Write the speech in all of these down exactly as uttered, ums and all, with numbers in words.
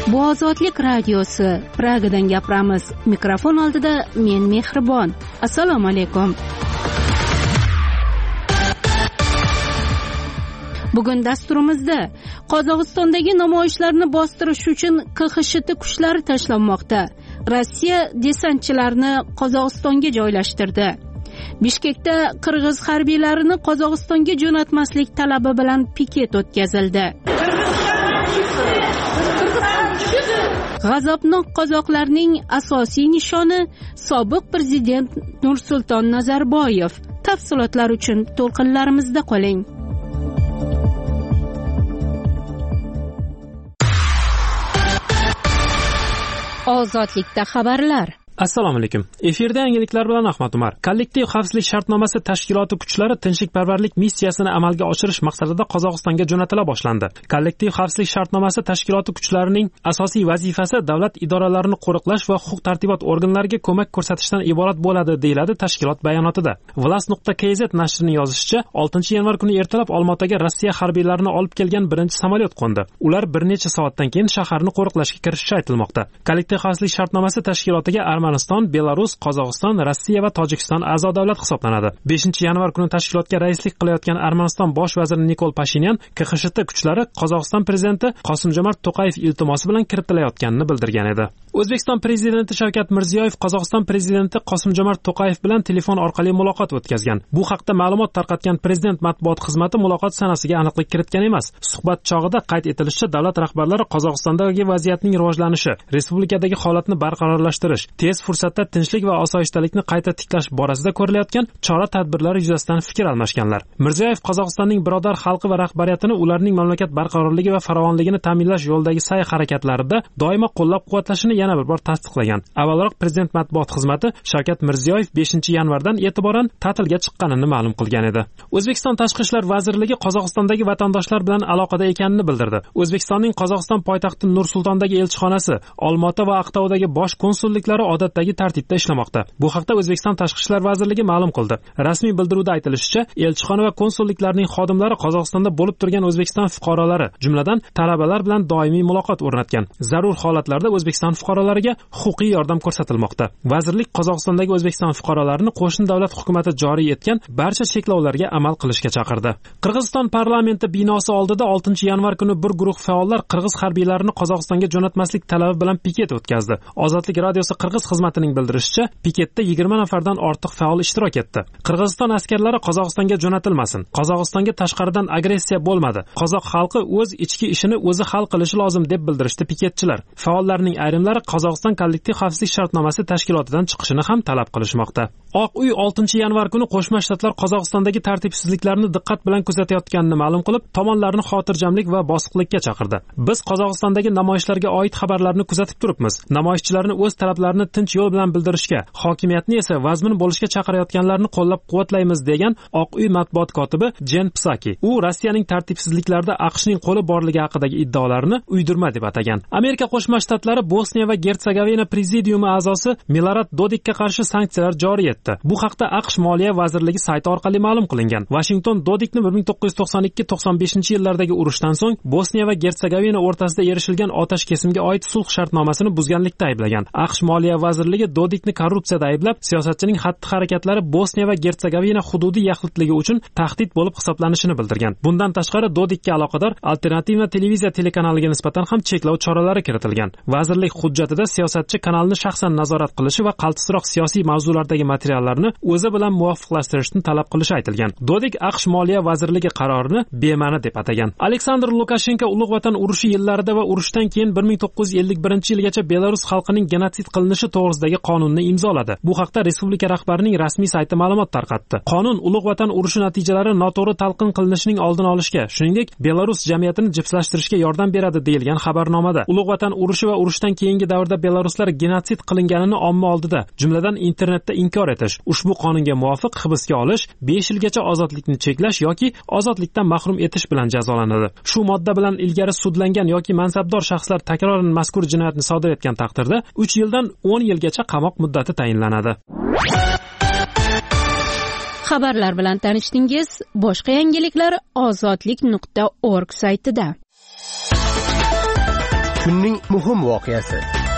Bu Ozodlik radiosi. Pragadan gapiramiz. Mikrofon oldida men Mehribon. Assalomu alaykum. Bugun dasturimizda Qozog'istondagi namoyishlarni bostirish uchun K X S T kuchlari tashlanmoqda. Rossiya desantchilarini Qozog'istonga joylashtirdi. Bishkekda qirg'iz harbiylarini Qozog'istonga jo'natmaslik talabi bilan piket o'tkazildi. G'azabnok qozoqlarning asosiy nishoni sobiq prezident Nursulton Nazarboyev. Tafsilotlar uchun to'lqinlarimizda qoling. Ozodlikda xabarlar. Assalomu alaykum. Efirda yangiliklar bilan Ahmad Umar. Kollektiv xavfsizlik shartnomasi tashkiloti kuchlari tinchlikparvarlik missiyasini amalga oshirish maqsadida Qozog'istonga jo'natila boshlandi. Kollektiv xavfsizlik shartnomasi tashkiloti kuchlarining asosiy vazifasi davlat idoralarini qo'riqlash va huquq-tartibot organlariga ko'mak ko'rsatishdan iborat bo'ladi, deyiladi tashkilot bayonotida. Vlast nuqta k z nashrining yozishicha, oltinchi yanvar kuni ertalab Olmaotaga Rossiya harbiylarini olib kelgan birinchi samolyot qo'ndi. Ular bir necha soatdan keyin shaharni qo'riqlashga kirishishi aytilmoqda. Kollektiv xavfsizlik shartnomasi tashkilotiga Armaniston, Belarus, Qozog'iston, Rossiya va Tojikiston a'zo davlat hisoblanadi. beshinchi yanvar kuni tashkilotga raislik qilayotgan Armaniston bosh vaziri Nikol Pashinyan K X S T kuchlari Qozog'iston prezidenti Qosim-Jomart To'qayev iltimosi bilan kiritilayotganini bildirgan edi. O'zbekiston prezidenti Shavkat Mirziyoyev Qozog'iston prezidenti Qosim-Jomart To'qayev bilan telefon orqali muloqot o'tkazgan. Bu haqda ma'lumot tarqatgan prezident matbuot xizmati muloqot sanasiga aniqlik kiritgan emas. Suhbat chog'ida qayd etilishicha, davlat rahbarlari Qozog'istondagi vaziyatning rivojlanishi, respublikadagi holatni barqarorlashtirish, tez fursatda tinchlik va osoyishtalikni qayta tiklash borasida ko'rilayotgan chora-tadbirlar yuzasidan fikr almashganlar. Mirziyoyev Qozog'istonning birodar xalqi va rahbariyatini ularning mamlakat barqarorligi va farovonligini ta'minlash yo'lidagi sa'y-harakatlarida doimo qo'llab-quvvatlashini yana bir bor tasdiqlagan. Avvalroq prezident matbuot xizmati Shavkat Mirziyoyev beshinchi yanvardan e'tiboran ta'tilga chiqqanini ma'lum qilgan edi. O'zbekiston Tashqi ishlar vazirligi Qozog'istondagi vatandoshlar bilan aloqada ekanini bildirdi. O'zbekistonning Qozog'iston poytaxti Nur-Sultondagi elchixonasi, Olmaota va Aqto'dagi bosh konsulliklari odatdagi tartibda ishlamoqda. Bu haqda O'zbekiston Tashqi ishlar vazirligi ma'lum qildi. Rasmiy bildiruvda aytilishicha, elchixona va konsulliklarning xodimlari Qozog'istonda bo'lib turgan O'zbekiston fuqarolari, jumladan talabalar bilan doimiy muloqot o'rnatgan. Zarur holatlarda O'zbekiston fuqarolariga huquqiy yordam ko'rsatilmoqda. Vazirlik Qozog'istondagi O'zbekiston fuqarolarini qo'shni davlat hukumatı joriy etgan barcha cheklovlarga amal qilishga chaqirdi. Qirg'iziston parlamenti binosi oldida oltinchi yanvar kuni bir guruh faollar qirg'iz harbiylarini Qozog'istonga jo'natmaslik talabi bilan piket o'tkazdi. Ozodlik radiosi Qirg'iz xizmatining bildirishicha, piketda yigirma nafardan ortiq faol ishtirok etdi. Qirg'iziston askarlari Qozog'istonga jo'natilmasin. Qozog'istonga tashqaridan agressiya bo'lmadi. Qozoq xalqi o'z ichki ishini o'zi hal qilishi lozim deb bildirishdi piketchilar. Faollarning ayrimlari Qozog'iston kollektiv xavfsizlik shartnomasi tashkilotidan chiqishini ham talab qilishmoqda. Oq uy oltinchi yanvar kuni Qo'shma Shtatlar Qozog'istondagi tartibsizliklarni diqqat bilan kuzatayotganini ma'lum qilib, tomonlarni xotirjamlik va bosiqlikka chaqirdi. Biz Qozog'istondagi namoyishlarga oid xabarlarni kuzatib turibmiz. Namoyishchilarni o'z talablarini tinch yo'l bilan bildirishga, hokimiyatni esa vazmin bo'lishga chaqirayotganlarni qo'llab-quvvatlaymiz, degan Oq uy matbuot kotibi Jen Psaki. U Rossiyaning tartibsizliklarda AQShning qo'li borligi haqidagi iddaolarini uydirma deb atagan. Amerika Qo'shma Shtatlari Bosniya va Gertsegovina prezidiumi a'zosi Milorad Dodikka qarshi sanksiyalar joriy etdi. Bu haqda AQSh Moliya vazirligi sayti orqali ma'lum qilingan. Washington Dodikni bir ming to'qqiz yuz to'qson ikki to'qson beshinchi yillardagi urushdan so'ng Bosniya va Gertsegovina o'rtasida erishilgan otash kesimga oid sulh shartnomasini buzganlikda ayblagan. AQSh Moliya vazirligi Dodikni korrupsiyada ayblab, siyosatchining xatti-harakatlari Bosniya va Gertsegovina hududiy yaxlitligi uchun tahdid bo'lib hisoblanishini bildirgan. Bundan tashqari Dodikka aloqador Alternativa televiziya telekanaliga nisbatan ham cheklov choralari kiritilgan. Vazirlik hujjatida siyosatchi kanalni shaxsan nazorat qilishi va qaltisroq siyosiy mavzulardagi materiallarni o'zi bilan muvofiqlashtirishni talab qilishi aytilgan. Dodik AQSh Moliya vazirligi qarorini bema'ni deb atagan. Aleksandr Lukashenko Ulug' Vatan urushi yillarida va urushdan keyin bir ming to'qqiz yuz ellik birinchi yilgacha Belarus xalqining genotsid qilinishi to'g'risidagi qonunni imzoladi. Bu haqda respublika rahbarining rasmiy sayti ma'lumot tarqatdi. Qonun Ulug' Vatan urushi natijalari noto'g'ri talqin qilinishining oldini olishga, shuningdek, Belarus jamiyatini jipslashtirishga yordam beradi, deyilgan xabarnomada. Ulug' Vatan urushi va urushdan keyingi davrda belaruslar genotsid qilinganini omma oldida, jumladan internetda inkor etish, ushbu qonunga muvofiq hibsga olish, besh yilgacha ozodlikni cheklash yoki ozodlikdan mahrum etish bilan jazolanadi. Shu modda bilan ilgari sudlangan yoki mansabdor shaxslar takroran mazkur jinoyatni sodir etgan taqdirda uch yildan o'n yilgacha qamoq muddati tayinlanadi. Xabarlar bilan tanishdingiz. Boshqa yangiliklar ozodlik nuqta org saytida. kunning muhim voqeasi.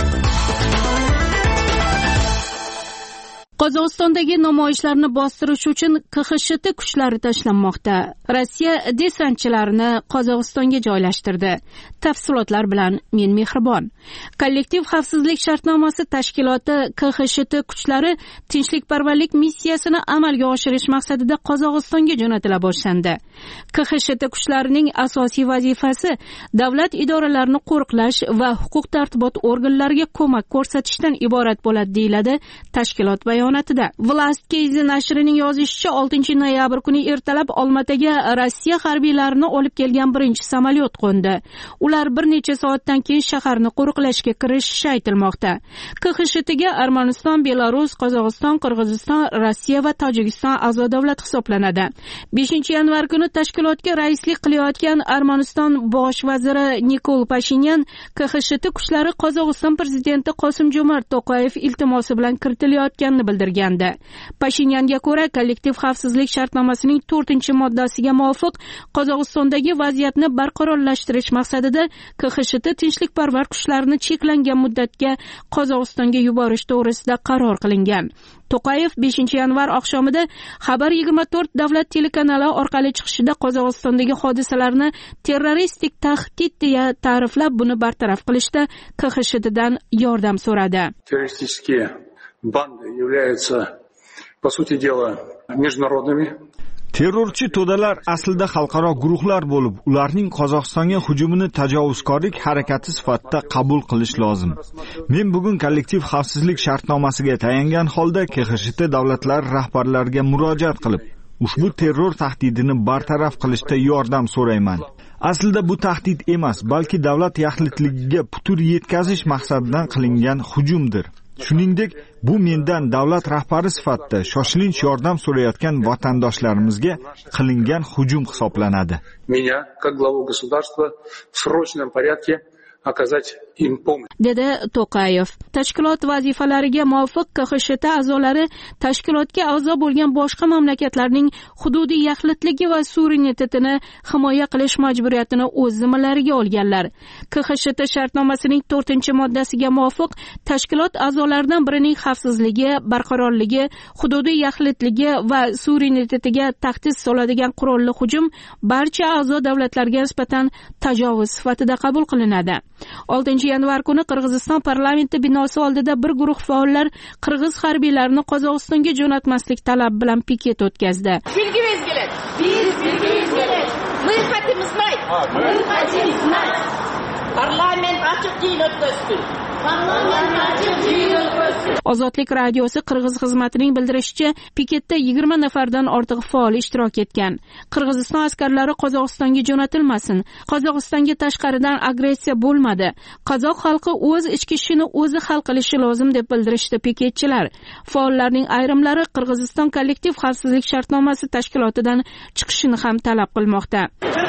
Qozog'istondagi namoyishlarni bostirish uchun K X S T kuchlari tashlanmoqda. Rossiya desantchilarini Qozog'istonga joylashtirdi. Tafsilotlar bilan men Mehribon. Kollektiv xavfsizlik shartnomasi tashkiloti K X S T kuchlari tinchlikparvarlik missiyasini amalga oshirish maqsadida Qozog'istonga jo'natila boshlandi. K X S T kuchlarining asosiy vazifasi davlat idoralarini qo'riqlash va huquq tartibot organlariga ko'mak ko'rsatishdan iborat bo'ladi, deyiladi tashkilot bayonotida. Vlast.kz nashrining yozishicha, oltinchi noyabr kuni ertalab Olmaotaga Rossiya harbiylarini olib kelgan birinchi samolyot qo'ndi. Ular bir necha soatdan keyin shaharni qo'riqlashga kirishishi aytilmoqda. K X S Tga Armaniston, Belarus, Qozog'iston, Qirg'iziston, Rossiya va Tojikiston a'zo davlat hisoblanadi. beshinchi yanvar kuni tashkilotga raislik qilayotgan Armaniston bosh vaziri Nikol Pashinyan K X S T kuchlari Qozog'iston prezidenti Qosim-Jo'mart To'qayev iltimosi bilan kiritilayotganini bildirgandi. Pashinyanga ko'ra, kollektiv xavfsizlik shartnomasining to'rtinchi moddasiga muvofiq Qozog'istondagi vaziyatni barqarorlashtirish maqsadida K X S T tinchlikparvar kuchlarini cheklangan muddatga Qozog'istonga yuborish to'g'risida qaror qilingan. To'qayev beshinchi yanvar oqshomida Xabar yigirma to'rt davlat telekanali orqali chiqishida Qozog'istondagi hodisalarni terroristik tahdid deya ta'riflab, buni bartaraf qilishda K X S Tdan yordam so'radi. Terroristik banды являются, по сути дела, международными. Terrorchi to'dalar aslida xalqaro guruhlar bo'lib, ularning Qozog'istonga hujumini tajovuzkorlik harakati sifatida qabul qilish lozim. Men bugun kollektiv xavfsizlik shartnomasiga tayangan holda K X S T davlatlari rahbarlariga murojaat qilib, ushbu terror tahdidini bartaraf qilishda yordam so'rayman. Aslida bu tahdid emas, balki davlat yaxlitligiga putur yetkazish maqsadidan qilingan hujumdir. Shuningdek, bu mendan davlat rahbari sifatida shoshilinch yordam so'rayotgan vatandoshlarimizga qilingan hujum hisoblanadi. Меня, как главу государства, в срочном порядке оказать им помощь. dedi To'qayev. Tashkilot vazifalariga muvofiq K X S T a'zolari tashkilotga a'zo bo'lgan boshqa mamlakatlarning hududiy yaxlitligi va suverenitetini himoya qilish majburiyatini o'z zimmalariga olganlar. K X S T shartnomasining to'rtinchi moddasiga muvofiq tashkilot a'zolaridan birining xavfsizligi, barqarorligi, hududiy yaxlitligi va suverenitetiga tahdid soladigan qurolli hujum barcha a'zo davlatlarga nisbatan tajovuz sifatida qabul qilinadi. oltinchi yanvar kuni Qirg'iziston parlamenti binosi oldida bir guruh faollar qirg'iz harbiylarini Qozog'istonga jo'natmaslik talabi bilan piket o'tkazdi. Bilgimiz keladi. Biz bilgimiz keladi. Мы хотим знать. Мы хотим знать. Parlament ochiq jil o'tkazdi. Parlament ochiq jil o'tkazdi. Ozodlik radiosi Qirg'iz xizmatining bildirishicha, piketda yigirma nafardan ortiq faol ishtirok etgan. Qirg'iziston askarlari Qozog'istonga jo'natilmasin. Qozog'istonga tashqaridan agressiya bo'lmadi. Qozoq xalqi o'z ichki ishini o'zi hal qilishi lozim deb bildirishdi piketchilar. Faollarning ayrimlari Qirg'iziston kollektiv xavfsizlik shartnomasi tashkilotidan chiqishini ham talab qilmoqda.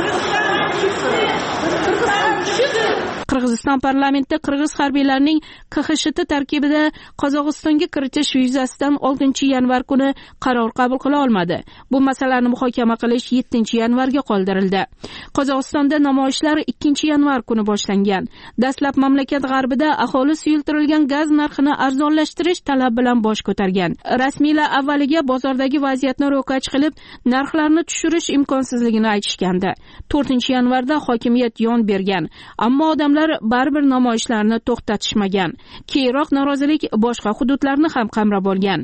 Qirg'iziston parlamentida qirg'iz harbiylarining K X S T tarkibida Qozog'istonga kiritish yuzasidan oltinchi yanvar kuni qaror qabul qila olmadi. Bu masalani muhokama qilish yettinchi yanvarga qoldirildi. Qozog'istonda namoyishlar ikkinchi yanvar kuni boshlangan. Dastlab mamlakat g'arbida aholi suyultirilgan gaz narxini arzonlashtirish talabi bilan bosh ko'targan. Rasmiylar avvaliga bozordagi vaziyatni ro'kach qilib, narxlarni tushirish imkonsizligini aytishgandi. to'rtinchi yanvarda hokimiyat yon bergan, ammo odamlar baribir namoyishlarni to'xtatishmagan. Keyinroq norozilik boshqa hududlarni ham qamrab olgan.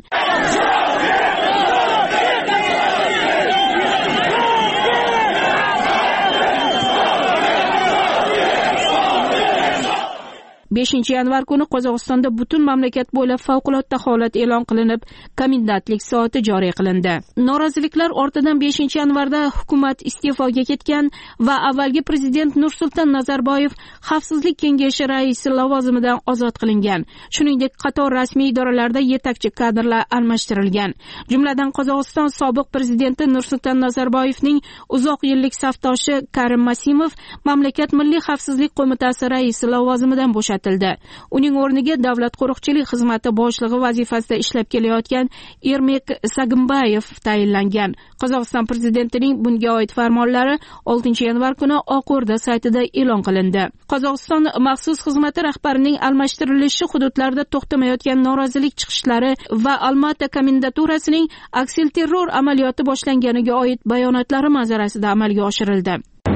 beshinchi yanvar kuni Qozog'istonda butun mamlakat bo'ylab favqulodda holat e'lon qilinib, komendantlik soati joriy qilindi. Noroziliklar ortidan beshinchi yanvarda hukumat iste'foga ketgan va avvalgi prezident Nursulton Nazarboyev Xavfsizlik kengashi raisi lavozimidan ozod qilingan. Shuningdek, qator rasmiy idoralarda yetakchi kadrlar almashtirilgan. Jumladan Qozog'iston sobiq prezidenti Nursulton Nazarboyevning uzoq yillik safdoshi Karim Masimov mamlakat Milliy xavfsizlik qo'mitasi raisi lavozimidan bo'shatildi. ko'rsatildi. Uning o'rniga davlat qo'riqchilik xizmati boshlig'i vazifasida ishlab kelayotgan Ermek Sagimbayev tayinlangan. Qozog'iston prezidentining bunga oid farmonlari oltinchi yanvar kuni Oq O'rda saytida e'lon qilindi. Qozog'iston maxsus xizmati rahbarining almashtirilishi hududlarda to'xtamayotgan norozilik chiqishlari va Almata komendaturasining aksilterror amaliyoti boshlanganiga oid bayonotlari manzarasida amalga oshirildi.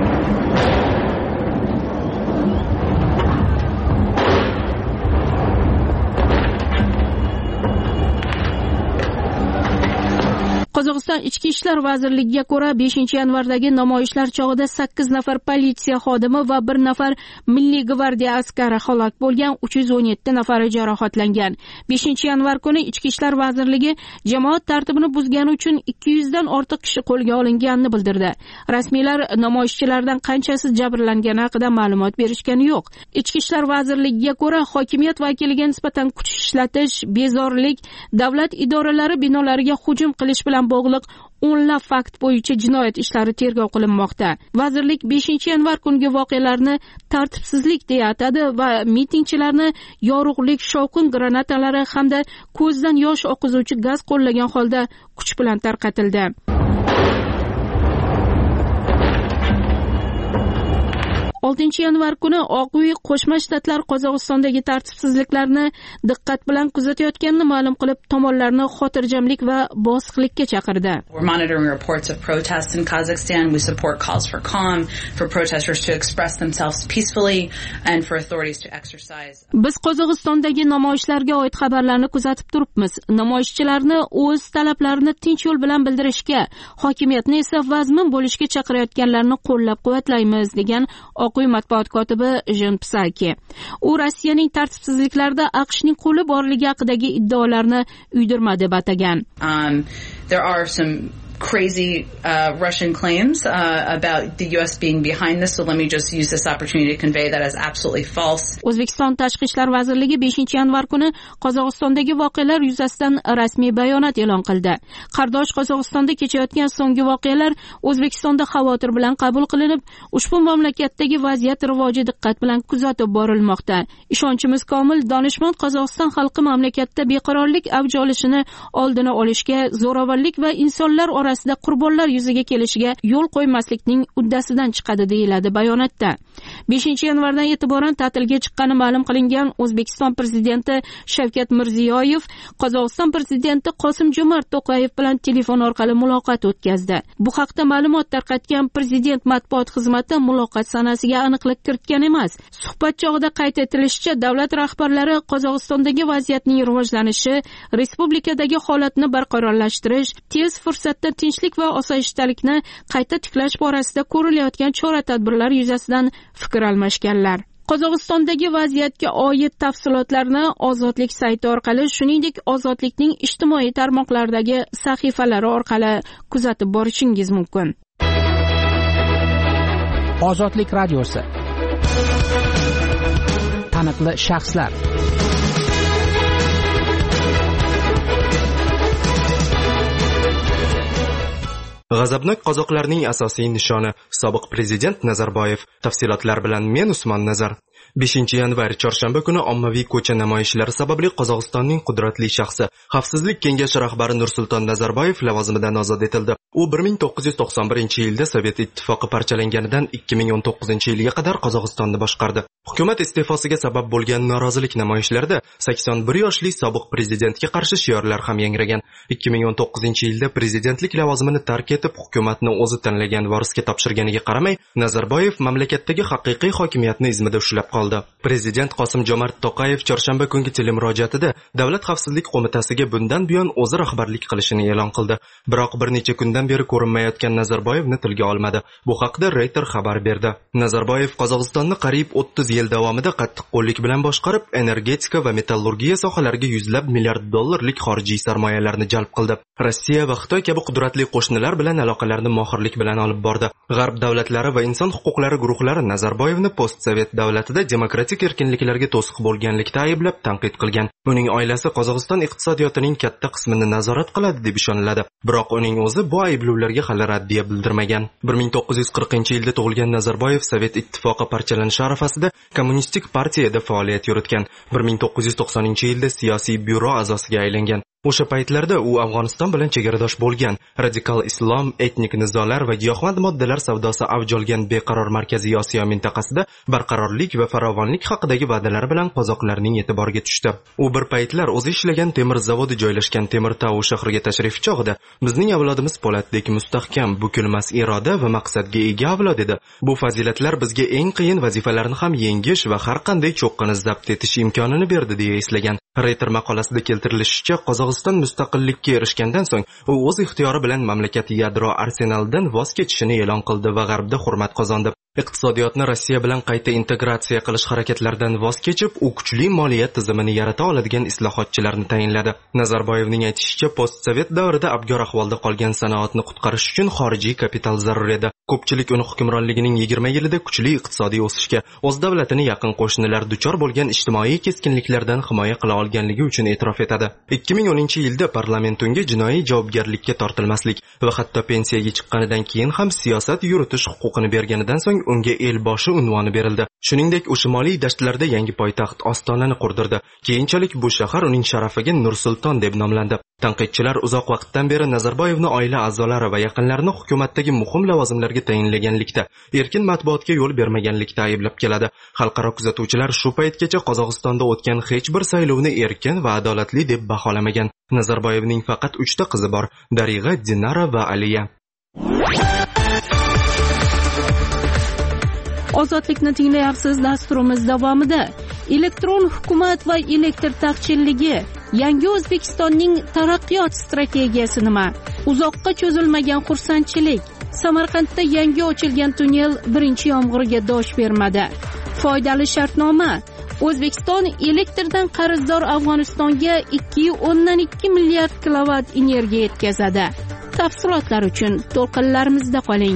Qozog'iston Ichki ishlar vazirligiga ko'ra beshinchi yanvardagi namoyishlar chog'ida sakkiz nafar politsiya xodimi va bir nafar Milliy gvardiya askari halok bo'lgan, uch yuz o'n yetti nafari jarohatlangan. beshinchi yanvar kuni Ichki ishlar vazirligi jamoat tartibini buzgani uchun ikki yuz dan ortiq kishi qo'lga olinganini bildirdi. Rasmiylar namoyishchilardan qanchasi jabrlangani haqida ma'lumot berishgani yo'q. Ichki ishlar vazirligiga ko'ra hokimiyat vakiliga nisbatan kuch ishlatish, bezorilik, davlat idoralari binolariga hujum qilish bilan bog'liq o'nlab fakt bo'yicha jinoyat ishlari tergov qilinmoqda. Vazirlik beshinchi yanvar kungi voqealarni tartibsizlik deya atadi va mitingchilarni yorug'lik, shovqin granatalari hamda ko'zdan yosh oqizuvchi gaz qo'llagan holda kuch bilan tarqatildi. oltinchi yanvar kuni Oq uy Qo'shma Shtatlar Qozog'istondagi tartibsizliklarni diqqat bilan kuzatayotganini ma'lum qilib, tomonlarni xotirjamlik va bosiqlikka chaqirdi. We're monitoring reports of protests in Kazakhstan. We support calls for calm, for protesters to express themselves peacefully and for authorities to exercise. Biz Qozog'istondagi namoyishlarga oid xabarlarni kuzatib turibmiz. Namoyishchilarni o'z talablarini tinch yo'l bilan bildirishga, hokimiyatni esa vazmin bo'lishga chaqirayotganlarni qo'llab-quvvatlaymiz, degan Oq uy matbuot kotibi Jen Psaki. U Rossiyaning tartibsizliklarda AQShning qo'li borligi haqidagi iddaolarni uydirma deb atagan. Um, there are some crazy uh, Russian claims uh, about the U S being behind this, so let me just use this opportunity to convey that as absolutely false. O'zbekiston Tashqi ishlar vazirligi beshinchi yanvar kuni Qozog'istondagi voqealar yuzasidan rasmiy bayonot e'lon qildi. Qardosh Qozog'istonda kechayotgan so'nggi voqealar O'zbekistonda xavotir bilan qabul qilinib, ushbu mamlakatdagi vaziyat rivoji diqqat bilan kuzatib borilmoqda. Ishonchimiz komil, donishmand Qozog'iston xalqi mamlakatda beqarorlik avj olishini oldini olishga, zo'ravonlik va insonlar orasida qurbonlar yuzaga kelishiga yo'l qo'ymaslikning uddasidan chiqadi, deyiladi bayonotda. beshinchi yanvardan e'tiboran ta'tilga chiqqani ma'lum qilingan O'zbekiston prezidenti Shavkat Mirziyoyev Qozog'iston prezidenti Qosim-Jomart To'qayev bilan telefon orqali muloqot o'tkazdi. Bu haqda ma'lumot tarqatgan prezident matbuot xizmati muloqot sanasiga aniqlik kiritgan emas. Suhbat chog'ida qayd etilishicha, davlat rahbarlari Qozog'istondagi vaziyatning rivojlanishi, respublikadagi holatni barqarorlashtirish, tez fursatda tinchlik va osoyishtalikni qayta tiklash borasida ko'rilayotgan chora-tadbirlar yuzasidan fikr almashganlar. Qozog'istondagi vaziyatga oid tafsilotlarni Ozodlik sayti orqali, shuningdek Ozodlikning ijtimoiy tarmoqlardagi sahifalari orqali kuzatib borishingiz mumkin. Ozodlik radiosi. Taniqli shaxslar. G'azabnok qozoqlarning asosiy nishoni sobiq prezident Nazarboyev. Tafsilotlar bilan men Usmon Nazar. beshinchi yanvar chorshanba kuni ommaviy ko'cha namoyishlari sababli Qozog'istonning qudratli shaxsi, Xavfsizlik kengashi rahbari Nursulton Nazarboyev lavozimidan ozod etildi. U bir ming to'qqiz yuz to'qson birinchi yilda Sovet ittifoqi parchalanganidan ikki ming o'n to'qqizinchi yilga qadar Qozog'istonni boshqardi. Hukumat iste'fosiga sabab bo'lgan norozilik namoyishlarida sakson bir yoshli sobiq prezidentga qarshi shiorlar ham yangragan. ikki ming o'n to'qqizinchi yilda prezidentlik lavozimini tark etib, hukumatni o'zi tanlagan vorisga topshirganiga qaramay, Nazarboyev mamlakatdagi haqiqiy hokimiyatni izmida ushlab qoldi. Prezident Qosim-Jomart To'qayev chorshanba kungi telemurojaatida Davlat xavfsizlik qo'mitasiga bundan buyon o'zi rahbarlik qilishini e'lon qildi. Biroq bir necha kundan beri ko'rinmayotgan Nazarboyevni tilga olmadi. Bu haqda Reuters xabar berdi. Nazarboyev Qozog'istonni qariyb o'ttiz yil davomida qattiqqo'llik bilan boshqarib, energetika va metallurgiya sohalariga yuzlab milliard dollarlik xorijiy sarmoyalarni jalb qildi. Rossiya va Xitoy kabi qudratli qo'shnilar bilan aloqalarni mohirlik bilan olib bordi. G'arb davlatlari va inson huquqlari guruhlari Nazarboyevni post-sovet davlatida demokratik erkinliklarga to'siq bo'lganlikda ayblab tanqid qilgan. Uning oilasi Qozog'iston iqtisodiyotining katta qismini nazorat qiladi deb ishoniladi. Biroq uning o'zi bu ayblovlarga hali raddiya bildirmagan. bir ming to'qqiz yuz qirqinchi yilda tug'ilgan Nazarboyev Sovet ittifoqi parchalanishi arafasida Kommunistik partiyada faoliyat yuritgan. bir ming to'qqiz yuz to'qsoninchi yilda siyosiy byuro a'zosiga aylangan. O'sha paytlarda u Afg'oniston bilan chegaradosh bo'lgan, radikal islom, etnik nizolar va giyohvand moddalar savdosi avj olgan beqaror Markaziy Osiyo mintaqasida barqarorlik va farovonlik haqidagi va'dalar bilan qozoqlarning e'tiboriga tushdi. U bir paytlar o'zi ishlagan temir zavodi joylashgan Temurtau shahriga tashrif chog'ida bizning avlodimiz Po'latdek mustahkam, bukilmas iroda va maqsadga ega avlod edi. Bu fazilatlar bizga eng qiyin vazifalarni ham yengish va har qanday cho'qqini zabt etish imkonini berdi deya eslagan. Reuters maqolasida keltirilishicha, Qozog'iston mustaqillikka erishgandan so'ng u o'z ixtiyori bilan mamlakat yadro arsenalidan voz kechishini e'lon qildi va G'arbda hurmat qozondi. Iqtisodiyotni Rossiya bilan qayta integratsiya qilish harakatlaridan voz kechib, u kuchli moliya tizimini yarata oladigan islohotchilarni tayinladi. Nazarboyevning aytishicha, postsovet davrida abgor ahvolda qolgan sanoatni qutqarish uchun xorijiy kapital zarur edi. Ko'pchilik uni hukmronligining yigirma yilida kuchli iqtisodiy o'sishga, o'z davlatini yaqin qo'shnilar duchor bo'lgan ijtimoiy keskinliklardan himoya qila olganligi uchun e'tirof etadi. ikki ming o'ninchi yilda parlament unga jinoiy javobgarlikka tortilmaslik va hatto pensiyaga chiqqanidan keyin ham siyosat yuritish huquqini berganidan so'ng unga elboshi unvoni berildi. Shuningdek, u shimoliy dashtlarda yangi poytaxt Ostonani qurdirdi. Keyinchalik bu shahar uning sharafiga Nur-Sulton deb nomlandi. Tanqidchilar uzoq vaqtdan beri Nazarboyevni oila a'zolari va yaqinlarini hukumatdagi muhim lavozimlarga tayinlaganlikda, erkin matbuotga yo'l bermaganlikda ayblab keladi. Xalqaro kuzatuvchilar shu paytgacha Qozog'istonda o'tgan hech bir saylovni erkin va adolatli deb baholamagan. Nazarboyevning faqat uchta qizi bor: Darig'a, Dinara va Aliya. Ozodlikni tinglayapsiz. Dasturimiz davomida elektron hukumat va elektr taqchilligi, yangi O'zbekistonning taraqqiyot strategiyasi nima? Uzoqqa cho'zilmagan xursandchilik. Samarqandda yangi ochilgan tunnel birinchi yomg'irga dosh bermadi. Foydali shartnoma. O'zbekiston elektrdan qarzdor Afg'onistonga ikki nuqta o'ndan ikki milliard kilovat energiya yetkazadi. Tafsilotlar uchun to'lqinlarimizda qoling.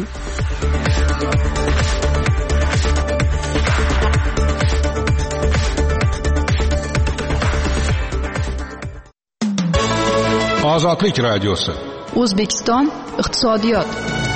Ozodlik radiosi. O'zbekiston iqtisodiyot.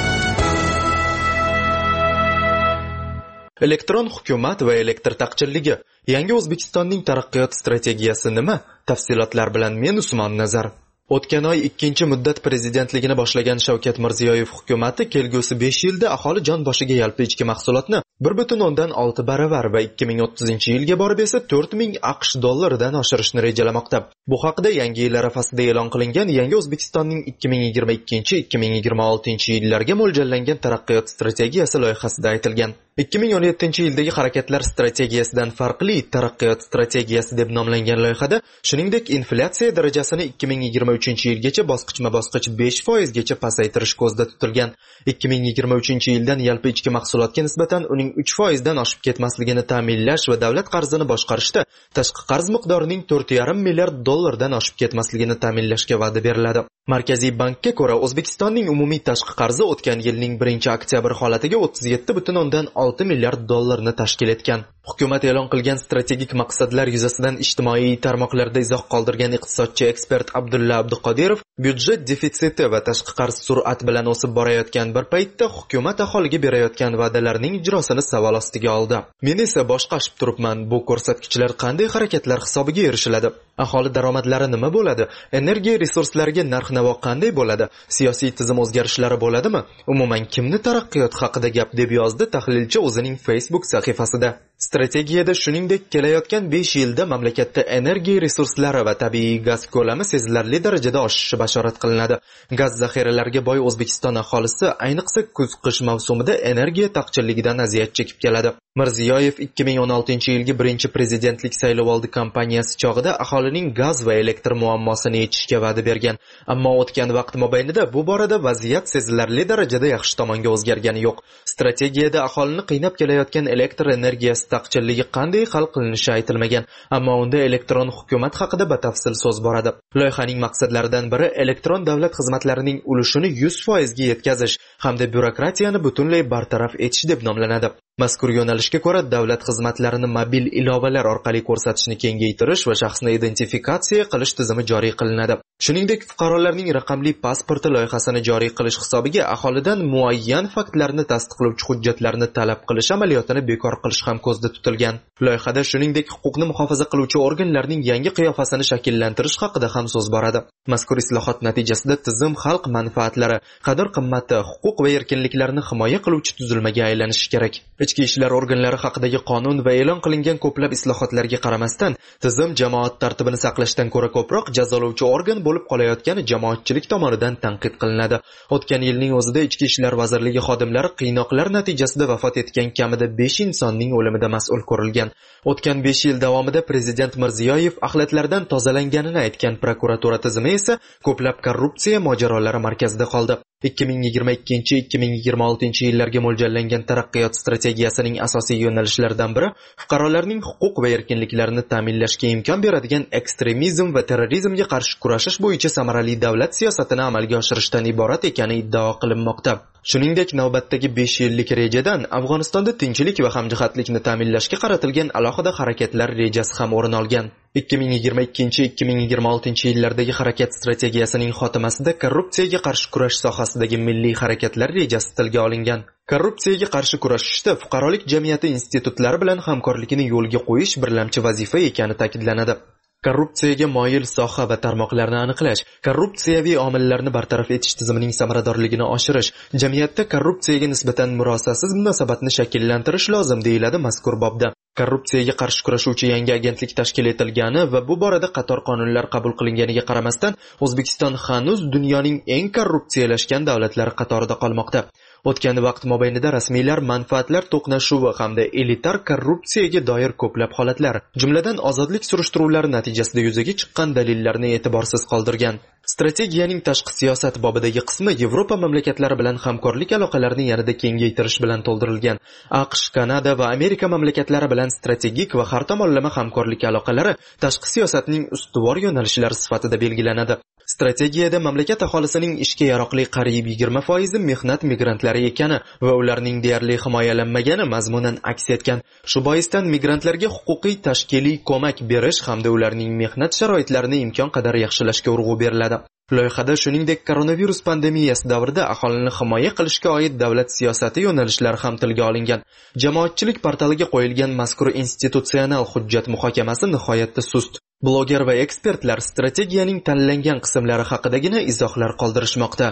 Elektron hukumat va elektr taqchilligi. Yangi O'zbekistonning taraqqiyot strategiyasi nima? Tafsilotlar bilan men Usmon Nazar. O'tgan oy ikkinchi muddat prezidentligini boshlagan Shavkat Mirziyoyev hukumati kelgusi besh yilda aholi jon boshiga yalpi ichki mahsulotni bir butun o'ndan olti baravar va ikki ming o'ttizinchi yilga borib esa to'rt ming AQSh dollaridan oshirishni rejalamoqda. Bu haqida yangi yil arafasida e'lon qilingan yangi O'zbekistonning ikki ming yigirma ikkinchi ikki ming yigirma oltinchi yillarga mo'ljallangan taraqqiyot strategiyasi loyihasida aytilgan. ikki ming o'n yettinchi yildagi harakatlar strategiyasidan farqli taraqqiyot strategiyasi deb nomlangan loyihada, shuningdek, inflyatsiya darajasini ikki ming yigirma uchinchi yilgacha bosqichma-bosqich besh foizgacha pasaytirish ko'zda tutilgan. ikki ming yigirma uchinchi yildan yalpi ichki mahsulotga nisbatan uning uch foizdan oshib ketmasligini ta'minlash va davlat qarzini boshqarishda tashqi qarz miqdorining to'rt nuqta besh milliard dollardan oshib ketmasligini ta'minlashga va'da beriladi. Markaziy bankka ko'ra, O'zbekistonning umumiy tashqi qarzi o'tgan yilning birinchi oktyabr holatiga o'ttiz yetti butun o'ndan olti milliard dollarni tashkil etgan. Hukumat e'lon qilgan strategik maqsadlar yuzasidan ijtimoiy tarmoqlarda izoh qoldirgan iqtisodchi ekspert Abdulla Abduqodirov, byudjet defitsiti va tashqi qarz sur'at bilan o'sib borayotgan bir paytda hukumat aholiga berayotgan va'dalarning ijrosini savol ostiga oldi. Men esa boshqashib turibman. Bu ko'rsatkichlar qanday harakatlar hisobiga erishiladi? Aholi daromadlari nima bo'ladi? Energiya resurslariga narx-navo qanday bo'ladi? Siyosiy tizim o'zgarishlari bo'ladimi? Umuman kimni taraqqiyot haqida gap deb yozdi tahlilchi o'zining Facebook sahifasida. Strategiyada shuningdek kelayotgan besh yilda mamlakatda energiya resurslari va tabiiy gaz ko'lami sezilarli darajada oshishi bashorat qilinadi. Gaz zaxiralariga boy O'zbekiston aholisi ayniqsa kuz-qish mavsumida energiya taqchilligidan aziyat chekib keladi. Mirziyoyev ikki ming o'n oltinchi yilgi birinchi prezidentlik saylovoldi kampaniyasi chog'ida aholining gaz va elektr muammosini yechishga va'da bergan. Ammo o'tgan vaqt mobaynida bu borada vaziyat sezilarli darajada yaxshi tomonga o'zgargani yo'q. Strategiyada aholini qiynab kelayotgan elektr energiyasi taqchilligi qanday hal qilinishi aytilmagan, ammo unda elektron hukumat haqida batafsil so'z boradi. Loyihaning maqsadlaridan biri elektron davlat xizmatlarining ulushini yuz foizga yetkazish hamda byurokratiyani butunlay bartaraf etish deb nomlanadi. Mazkur yo'nalishga ko'ra davlat xizmatlarini mobil ilovalar orqali ko'rsatishni kengaytirish va shaxsni identifikatsiya qilish tizimi joriy qilinadi. Shuningdek, fuqarolarning raqamli pasporti loyihasini joriy qilish hisobiga aholidan muayyan faktlarni tasdiqlovchi hujjatlarni talab qilish amaliyotini bekor qilish ham ko'zda tutilgan. Loyihada shuningdek huquqni muhofaza qiluvchi organlarning yangi qiyofasini shakllantirish haqida ham so'z boradi. Mazkur islohot natijasida tizim xalq manfaatlari, qadr-qimmati, huquq va erkinliklarni himoya qiluvchi tuzilmaga aylanishi kerak. Ichki ishlar organlari haqidagi qonun va e'lon qilingan ko'plab islohotlarga qaramasdan, tizim jamoat tartibini saqlashdan ko'ra ko'proq jazolovchi organ bo'lib qolayotgani jamoatchilik tomonidan tanqid qilinadi. O'tgan yilning o'zida Ichki ishlar vazirligi xodimlari qiynoqlar natijasida vafot etgan kamida besh insonning o'limida mas'ul ko'rilgan. O'tgan besh yil davomida prezident Mirziyoyev axlatlardan tozalanganini aytgan prokuratura tizimi esa ko'plab korrupsiya mojarolari markazida qoldi. ikki ming yigirma ikkinchi ikki ming yigirma oltinchi yillarga mo'ljallangan taraqqiyot strategiyasining asosiy yo'nalishlaridan biri fuqarolarning huquq va erkinliklarini ta'minlashga imkon beradigan ekstremizm va terrorizmga qarshi kurashish bo'yicha samarali davlat siyosatini amalga oshirishdan iborat ekani iddao qilinmoqda. Shuningdek, navbatdagi besh yillik rejadan Afg'onistonda tinchlik va hamjihatlikni ta'minlashga qaratilgan alohida harakatlar rejasi ham o'rin olgan. ikki ming yigirma ikkinchi ikki ming yigirma oltinchi yillardagi harakat strategiyasining xotimasida korrupsiyaga qarshi kurash sohasidagi milliy harakatlar rejasi tilga olingan. Korrupsiyaga qarshi kurashishda fuqarolik jamiyati institutlari bilan hamkorlikni yo'lga qo'yish birlamchi vazifa ekani ta'kidlanadi. Korrupsiyaga moyil soha va tarmoqlarni aniqlash, korrupsiyaviy omillarni bartaraf etish tizimining samaradorligini oshirish, jamiyatda korrupsiyaga nisbatan murosasiz munosabatni shakllantirish lozim deyiladi mazkur bobda. Korrupsiyaga qarshi kurashuvchi yangi agentlik tashkil etilgani va bu borada qator qonunlar qabul qilinganiga qaramasdan, O'zbekiston hanuz dunyoning eng korrupsiyalashgan davlatlari qatorida qolmoqda. O'tgan vaqt mobaynida rasmiylar manfaatlar to'qnashuvi hamda elitar korrupsiyaga doir ko'plab holatlar, jumladan ozodlik surishtiruvlari natijasida yuzaga chiqqan dalillarni e'tiborsiz qoldirgan. Strategiyaning tashqi siyosat bobidagi qismi Yevropa mamlakatlari bilan hamkorlik aloqalarini yanada kengaytirish bilan to'ldirilgan. AQSh, Kanada va Amerika mamlakatlari bilan strategik va har tomonlama hamkorlik aloqalari tashqi siyosatning ustuvor yo'nalishlari sifatida belgilanadi. Strategiyada mamlakat aholisining ishga yaroqli qariyb yigirma foizi mehnat migrantlari ekani va ularning deyarli himoyalanmagani mazmunan aks etgan. Shu boisdan migrantlarga huquqiy tashkiliy ko'mak berish hamda ularning mehnat sharoitlarini imkon qadar yaxshilashga urg'u beriladi. Loyihada shuningdek koronavirus pandemiyasi davrida aholini himoya qilishga oid davlat siyosati yo'nalishlari ham tilga olingan. Jamoatchilik portaliga qo'yilgan mazkur institutsional hujjat muhokamasi nihoyatda sust. Bloger va ekspertlar strategiyaning tanlangan qismlari haqidagina izohlar qoldirishmoqda.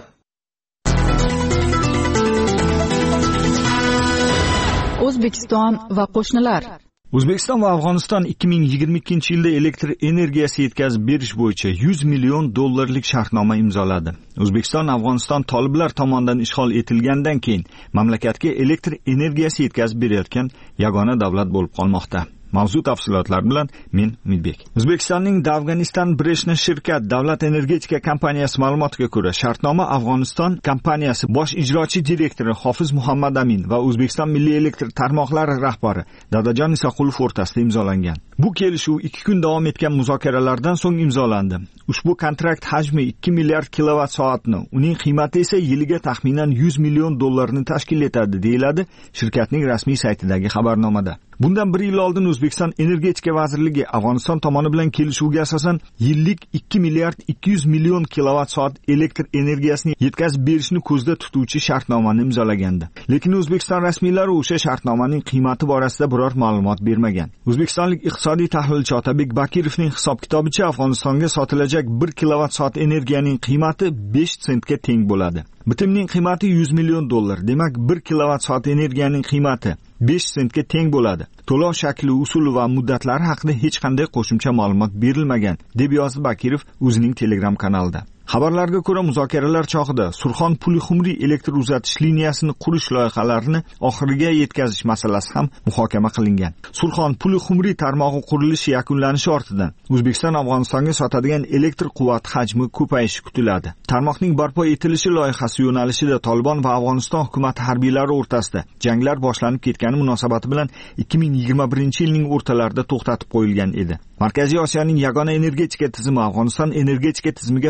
O'zbekiston va qo'shnilar. O'zbekiston va Afg'oniston ikki ming yigirma ikkinchi yilda elektr energiyasi yetkazib berish bo'yicha yuz million dollarlik shartnoma imzoladi. O'zbekiston Afg'oniston toliblar tomonidan ishg'ol etilgandan keyin mamlakatga elektr energiyasi yetkazib berayotgan yagona davlat bo'lib qolmoqda. Mavzu tafsilotlar bilan men Umidbek. O'zbekistonning Afg'oniston Breshna shirkat davlat energetika kompaniyasi ma'lumotiga ko'ra, shartnoma Afg'oniston kompaniyasi bosh ijrochi direktori Hofiz Muhammad Amin va O'zbekiston Milliy elektr tarmoqlari rahbari Dadajon Isaqulov o'rtasida imzolangan. Bu kelishuv ikki kun davom etgan muzokaralardan so'ng imzolandi. Ushbu kontrakt hajmi ikki milliard kilovat soatni, uning qiymati esa yiliga taxminan yuz million dollarni tashkil etadi, deyiladi shirkatning rasmiy saytidagi xabarnomada. Bundan bir yil oldin O'zbekiston Energetika vazirligi Afg'oniston tomoni bilan kelishuvga asosan yillik ikki milliard ikki yuz million kilovat soat elektr energiyasini yetkazib berishni ko'zda tutuvchi shartnomani imzolagandi. Lekin O'zbekiston rasmiylari o'sha shartnomaning qiymati borasida biror ma'lumot bermagan. O'zbekistonlik iqtisodiy tahlilchi Otabek Bakirovning hisob-kitobicha Afg'onistonga sotilajak bir kilovat soat energiyaning qiymati besh sentga teng bo'ladi. Bitimning qiymati yuz million dollar. Demak, bir kilovat soat energiyaning qiymati besh sentga teng bo'ladi. To'lov shakli, usuli va muddatlari haqida hech qanday qo'shimcha ma'lumot berilmagan, deb yozdi Bakirov o'zining Telegram kanalida. Xabarlarga ko'ra, muzokaralar chog'ida Surxon Pulixumri elektr uzatish liniyasini qurish loyihalarini oxiriga yetkazish masalasi ham muhokama qilingan. Surxon Pulixumri tarmog'i qurilishi yakunlanishi ortidan O'zbekiston Afg'onistonga sotadigan elektr quvvat hajmi ko'payishi kutiladi. Tarmoqning barpo etilishi loyihasi yo'nalishida Tolibon va Afg'oniston hukumati harbiylari o'rtasida janglar boshlanib ketgani munosabati bilan ikki ming yigirma birinchi yilning o'rtalarida to'xtatib qo'yilgan edi. Markaziy Osiyoning yagona energetika tizimi Afg'oniston energetika tizimiga faqat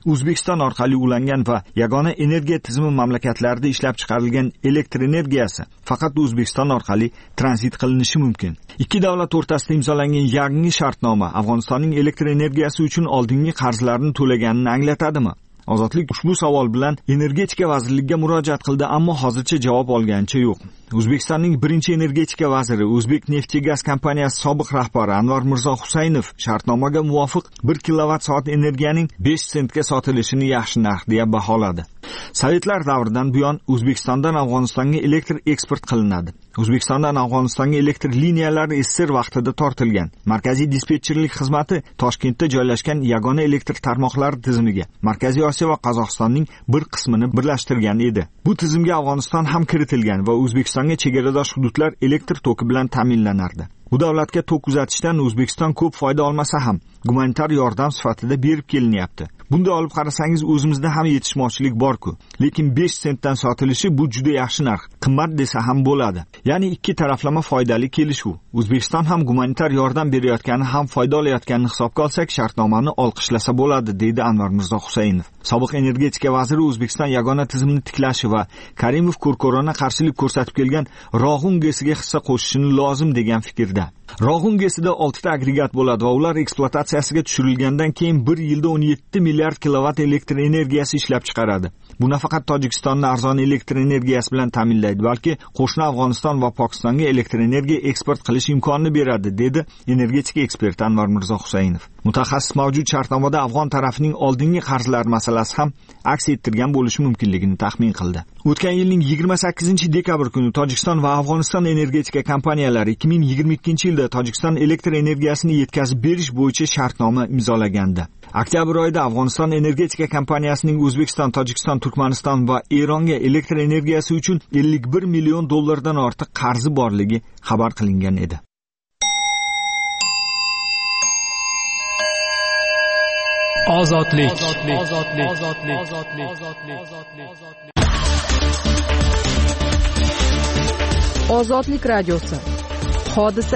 O'zbekiston orqali ulangan va yagona energiya tizimi mamlakatlarida ishlab chiqarilgan elektr energiyasi faqat O'zbekiston orqali tranzit qilinishi mumkin. Ikki davlat o'rtasida imzolangan yangi shartnoma Afg'onistonning elektr energiyasi uchun oldingi qarzlarni to'laganini anglatadimi? Ozodlik ushbu savol bilan Energetika vazirligiga murojaat qildi, ammo hozircha javob olganicha yo'q. O'zbekistonning birinchi energetika vaziri, O'zbek Neftgaz kompaniyasi sobiq rahbari Anvar Mirzo Husaynov shartnomaga muvofiq bir kilovatt soat energiyaning besh sentga sotilishini yaxshi narx deya baholadi. Sovetlar davridan buyon O'zbekistondan Afg'onistonga elektr eksport qilinadi. O'zbekistondan Afg'onistonga elektr liniyalari S S R vaqtida tortilgan. Markaziy dispetcherlik xizmati Toshkentda joylashgan yagona elektr tarmoqlari tizimiga Markaziy Osiyo va Qozog'istonning bir qismini birlashtirgan edi. Bu tizimga Afg'oniston ham kiritilgan va O'zbekistonga chegaradosh hududlar elektr toki bilan ta'minlanardi. Bu davlatga tok uzatishdan O'zbekiston ko'p foyda olmasa ham gumanitar yordam sifatida berib kelinyapti. Bunda olib qarasangiz o'zimizda ham yetishmovchilik bor-ku, lekin besh sentdan sotilishi bu juda yaxshi narx. Qimmat desa ham bo'ladi. Ya'ni ikki taraflama foydali kelishuv. O'zbekiston ham gumanitar yordam berayotgani ham foyda olayotganini hisobga olsak, shartnomani olqishlasa bo'ladi, deydi Anvar Mirzo Husaynov. Sobiq energetika vaziri O'zbekiston yagona tizimini tiklashi va Karimov Korkorona qarshilik ko'rsatib kelgan Rog'un gesiga hissa qo'shishini lozim degan fikrda. Rog'un gesida oltita agregat bo'ladi va ular ekspluatatsiyasiga tushirilgandan keyin bir yilda o'n yetti milliard kilovatt elektr energiyasi ishlab chiqaradi. Bu nafaqat Tojikistonni arzon elektr energiyasi bilan ta'minlaydi, balki qo'shni Afg'oniston va Pokistonga elektr energiya eksport qilish imkonini beradi, dedi energetika eksperti Anvar Mirzo Husaynov. Mutaxassis mavjud shartnomada afg'on tarafining oldingi qarzlar masalasi ham aks ettirgan bo'lishi mumkinligini taxmin qildi. O'tgan yilning yigirma sakkizinchi dekabr kuni Tojikiston va Afg'oniston energetika kompaniyalari ikki ming yigirma ikkinchi yilda Tojikiston elektr energiyasini yetkazib berish bo'yicha shartnoma imzolagandi. Oktyabr oyida Afg'oniston energetika kompaniyasining O'zbekiston, Tojikiston, Turkmaniston va Eronga elektr energiyasi uchun ellik bir million dollardan ortiq qarzi borligi xabar qilingan edi. Ozodlik. Ozodlik radiosi. Hodisa.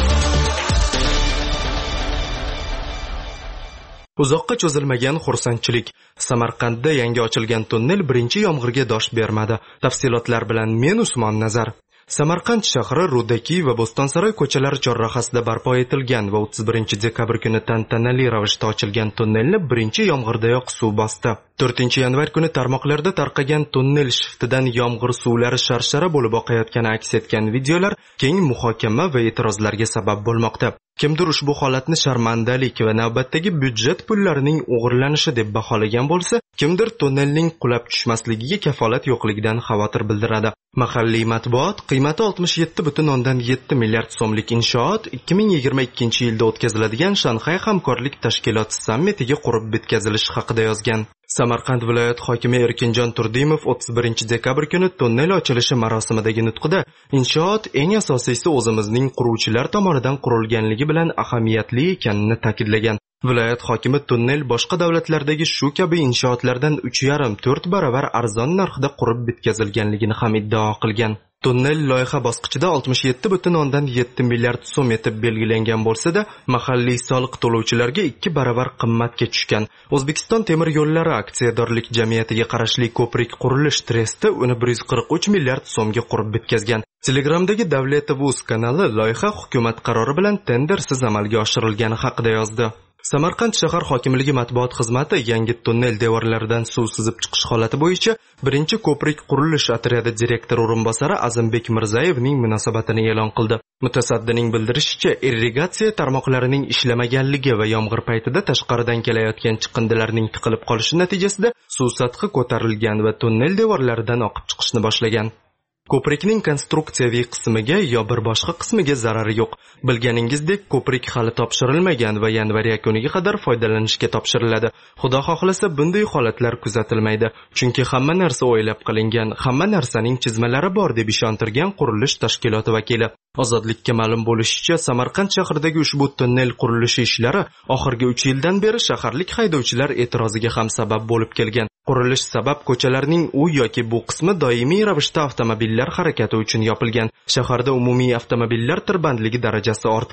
Uzoqqa cho'zilmagan xursandchilik. Samarqandda yangi ochilgan tunnel birinchi yomg'irga dosh bermadi. Tafsilotlar bilan men Usmon Nazar. Samarqand shahri Rudaki va Bo'stonsaroy ko'chalari chorrahasida barpo etilgan va o'ttiz birinchi dekabr kuni tantanali ravishda ochilgan tunnelni birinchi yomg'irdayoq suv bosdi. to'rtinchi yanvar kuni tarmoqlarda tarqagan tunnel shiftidan yomg'ir suvlari sharshara bo'lib oqayotgani aks etgan videolar keng muhokama va e'tirozlarga sabab bo'lmoqda. Kimdir ushbu holatni sharmandalik va navbatdagi byudjet pullarining o'g'irlanishi deb baholagan bo'lsa, kimdir tunnelning qulab tushmasligiga kafolat yo'qligidan xavotir bildiradi. Mahalliy matbuot qiymati oltmish yetti butun o'ndan yetti milliard so'mlik inshoot ikki ming yigirma ikkinchi yilda o'tkaziladigan Shanxay hamkorlik tashkiloti sammitiga qurib bitkazilishi haqida yozgan. Samarqand viloyat hokimi Erkinjon Turdimov o'ttiz birinchi dekabr kuni tunnel ochilishi marosimidagi nutqida inshoot eng asosiysi o'zimizning quruvchilar tomonidan qurilganligi bilan ahamiyatli ekanini ta'kidlagan. Viloyat hokimi tunnel boshqa davlatlardagi shu kabi inshootlardan uch yarim to'rt baravar arzon narxda qurib bitkazilganligini ham iddao qilgan. Tunnel loyiha bosqichida oltmish yetti butun o'ndan yetti milliard so'm etib belgilangan bo'lsa-da, mahalliy soliq to'lovchilarga ikki baravar qimmatga tushgan. O'zbekiston temir yo'llari aksiyadorlik jamiyatiga qarashli ko'prik qurilish tresti uni bir yuz qirq uch milliard so'mga qurib bitkazgan. Telegramdagi Davletovuz kanali loyiha hukumat qarori bilan tendersiz amalga oshirilgani haqida yozdi. Samarqand shahar hokimligi matbuot xizmati yangi tunnel devorlaridan suv sizib chiqish holati bo'yicha birinchi ko'prik qurilish otryadi direktori o'rinbosari Azimbek Mirzayevning munosabatini e'lon qildi. Mutasaddining bildirishicha, irrigatsiya tarmoqlarining ishlamaganligi va yomg'ir paytida tashqaridan kelayotgan chiqindilarning tiqilib qolishi natijasida suv sathi ko'tarilgan va tunnel devorlaridan oqib chiqishni boshlagan. Ko'prikning konstruksiyaviy qismiga yo bir boshqa qismiga zarari yo'q. Bilganingizdek, ko'prik hali topshirilmagan va yanvar yakuniga qadar foydalanishga topshiriladi. Xudo xohlasa bunday holatlar kuzatilmaydi. Chunki hamma narsa o'ylab qilingan, hamma narsaning chizmalari bor deb ishontirgan qurilish tashkiloti vakili. Ozodlikka ma'lum bo'lishicha, Samarqand shahridagi ushbu tunnel qurilishi ishlari oxirgi uch yildan beri shaharlik haydovchilar e'tiroziga ham sabab bo'lib kelgan. Qurilish sabab ko'chalarning u yoki bu qismi doimiy ravishda avtomobillar harakati uchun yopilgan. Shaharda umumiy avtomobillar tirbandligi darajasi ortgan.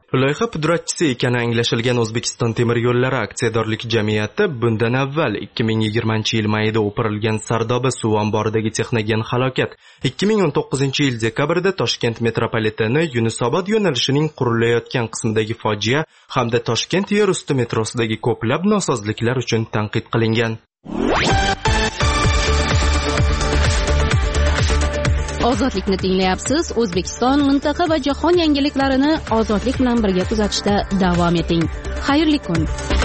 Loyiha pudratchisi ekani anglashilgan O'zbekiston temir yo'llari aksiyadorlik jamiyati bundan avval ikki ming yigirmanchi yil mayida o'pirilgan Sardoba suv omboridagi texnogen halokat, ikki ming o'n to'qqizinchi yil dekabrda Toshkent metropoliteni Yunusobod yo'nalishining qurilayotgan qismidagi fojia hamda Toshkent yerusti metrosidagi ko'plab nosozliklar uchun tanqid qilingan. Ozodlikni tinglayapsiz. O'zbekiston, mintaqa va jahon yangiliklarini ozodlik bilan birga kuzatishda davom eting. Xayrli kun.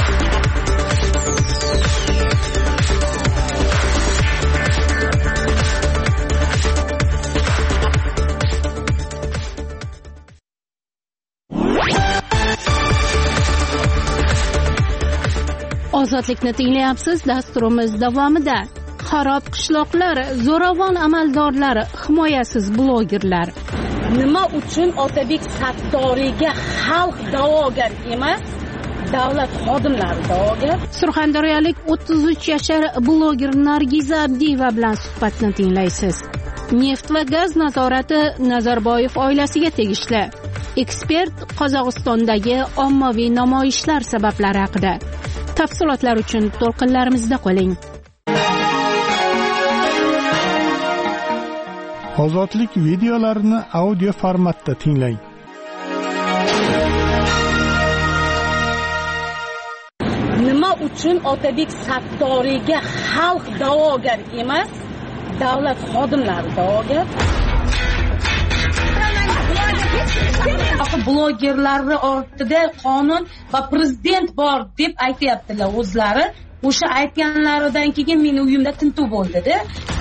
Ozodlikni tinglayapsiz. Dasturimiz davomida xarob qishloqlar, zo'ravon amaldorlar, himoyasiz blogerlar. Nima uchun Otabek Sattoriyga xalq da'vogar emas, davlat xodimlari da'vogar? Surxondaryolik o'ttiz uch yashar bloger Nargiza Abdiyeva bilan suhbatni tinglaysiz. Neft va gaz nazorati Nazarboyev oilasiga tegishli. Ekspert Qozog'istondagi ommaviy namoyishlar sabablari haqida. Tafsilotlar uchun to'lqinlarimizda qoling. Ozodlik videolarini audio formatda tinglang. Nima uchun Otabek Sattoriyga xalq da'vogar emas, davlat xodimlari da'vogar? Blogerlarning ortida qonun va prezident bor deb aytayaptilar o'zlari. O'sha aytganlaridan keyin meni uyimda tintuv bo'ldi-da.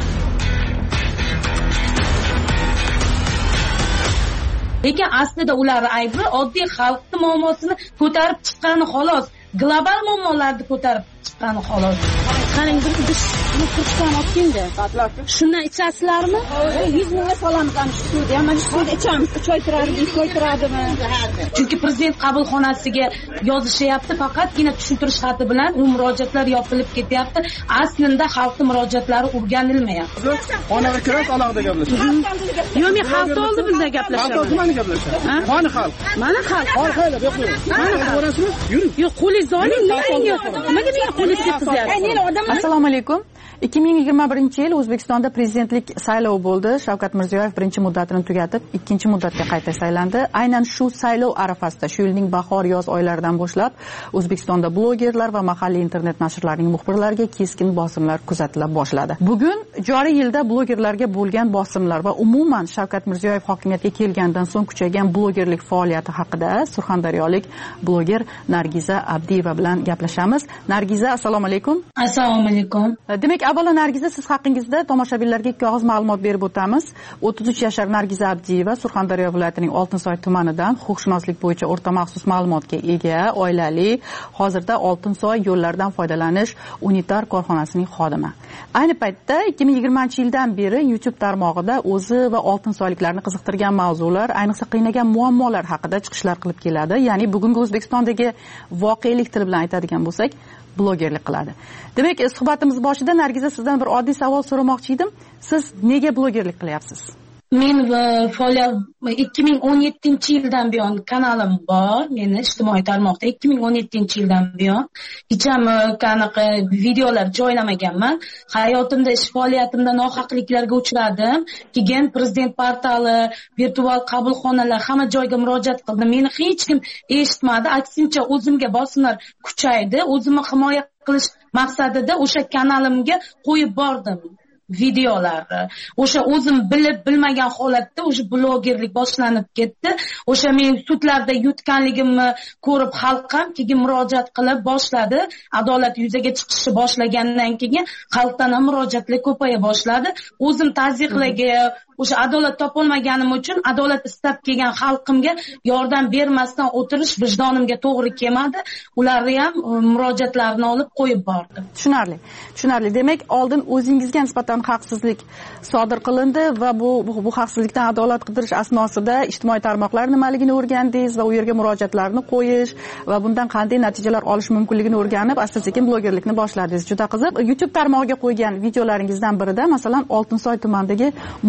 Lekin aslida ular aybi oddiy xalqning muammosini ko'tarib chiqqani xolos. Global muammolarni ko'tarib chiqqani xolos. Qarang, bir idish turishdan o'tganda, shundan ichasizlarmi? yuz mingga solamiz ham shu suvda. Mana shu suvda ichamiz. uch oy turadi, ikki oy turadimi? Chunki prezident qabulxonasiga yozishyapti, faqatgina tushuntirish xati bilan u murojaatlar yopilib ketyapti. Aslida xalqning murojaatlari o'rganilmayapti. Xonaga kirib alohida gaplashamiz. Yo'q, men xalq oldi bizda gaplashamiz. Xalq nimani gaplashamiz? Qani xalq? Mana xalq. Xalq qayerda? Yo'q, mana xalq. Yuring. Yo'q, qo'lingizni oling. Nimaga menga qo'lingizni ketkazyapsiz? Assalomu alaykum. ikki ming yigirma birinchi yil O'zbekistonda prezidentlik saylovi bo'ldi. Shavkat Mirziyoyev birinchi muddatini tugatib, ikkinchi muddatga qayta saylandi. Aynan shu saylov arafasida, shu yilning bahor yoz oylaridan boshlab O'zbekistonda blogerlar va mahalliy internet nashrlarining muxbirlariga keskin bosimlar kuzatila boshladi. Bugun joriy yilda blogerlarga bo'lgan bosimlar va umuman Shavkat Mirziyoyev hokimiyatga kelgandan so'ng kuchaygan blogerlik faoliyati haqida surxondaryolik bloger Nargiza Abdiyeva bilan gaplashamiz. Nargiza, assalomu alaykum. Assalomu alaykum. Demak, avvalo Nargiza, siz haqingizda tomoshabinlarga ikki og'iz ma'lumot berib o'tamiz. o'ttiz uch yashar Nargiza Abdiyeva Surxondaryo viloyatining Oltinsoy tumanidan huquqshunoslik bo'yicha o'rta maxsus ma'lumotga ega, oilali, hozirda Oltinsoy yo'llaridan foydalanish unitar korxonasining xodimi. Ayni paytda ikki ming yigirmanchi yildan beri YouTube tarmog'ida o'zi va oltinsoyliklarni qiziqtirgan mavzular, ayniqsa qiynagan muammolar haqida chiqishlar qilib keladi. Ya'ni bugungi O'zbekistondagi voqelik til bilan aytadigan bo'lsak, blogerlik qiladi. Demak, suhbatimiz boshida Nargiza sizdan bir oddiy savol so'ramoqchi edim. Siz nega blogerlik qilyapsiz? Men faoliyat ikki ming o'n yettinchi yildan buyon kanalim bor. Meni ijtimoiy tarmoqda ikki ming o'n yettinchi yildan buyon hech ham qanaqa videolar joylamaganman. Hayotimda, ish faoliyatimda nohaqliklarga uchradim. Keyin prezident portali, virtual qabulxonalar, hamma joyga murojaat qildim. Meni hech kim eshitmadi. Aksincha, o'zimga bosimlar kuchaydi. O'zimni himoya qilish maqsadida o'sha kanalimga qo'yib bordim videolarni. O'sha o'zim bilib bilmagan holatda o'sha blogerlik boshlanib ketdi. O'sha men sudlarda yutganligimni ko'rib xalq ham keyin murojaat qilib boshladi. Adolat yuzaga chiqishni boshlagandan keyin xalqdan ham murojaatlar ko'paya boshladi. O'zim tazyiqlarga, o'sha adolat topolmaganim uchun adolat istab kelgan xalqimga yordam bermasdan o'tirish vijdonimga to'g'ri kelmadi. Ularni ham murojaatlarini olib qo'yib bordim. Tushunarli. Tushunarli. Demak, oldin o'zingizga nisbatan haqsizlik sodir qilindi va bu bu, bu haqsizlikdan adolat qidirish asnosida ijtimoiy tarmoqlar nimaligini o'rgandingiz va u yerga murojaatlarni qo'yish va bundan qanday natijalar olish mumkinligini o'rganib, asta-sekin blogerlikni boshladingiz. Juda qiziq. YouTube tarmog'iga qo'ygan videolaringizdan birida, masalan, Oltinsoy tumanidagi Mo'minqul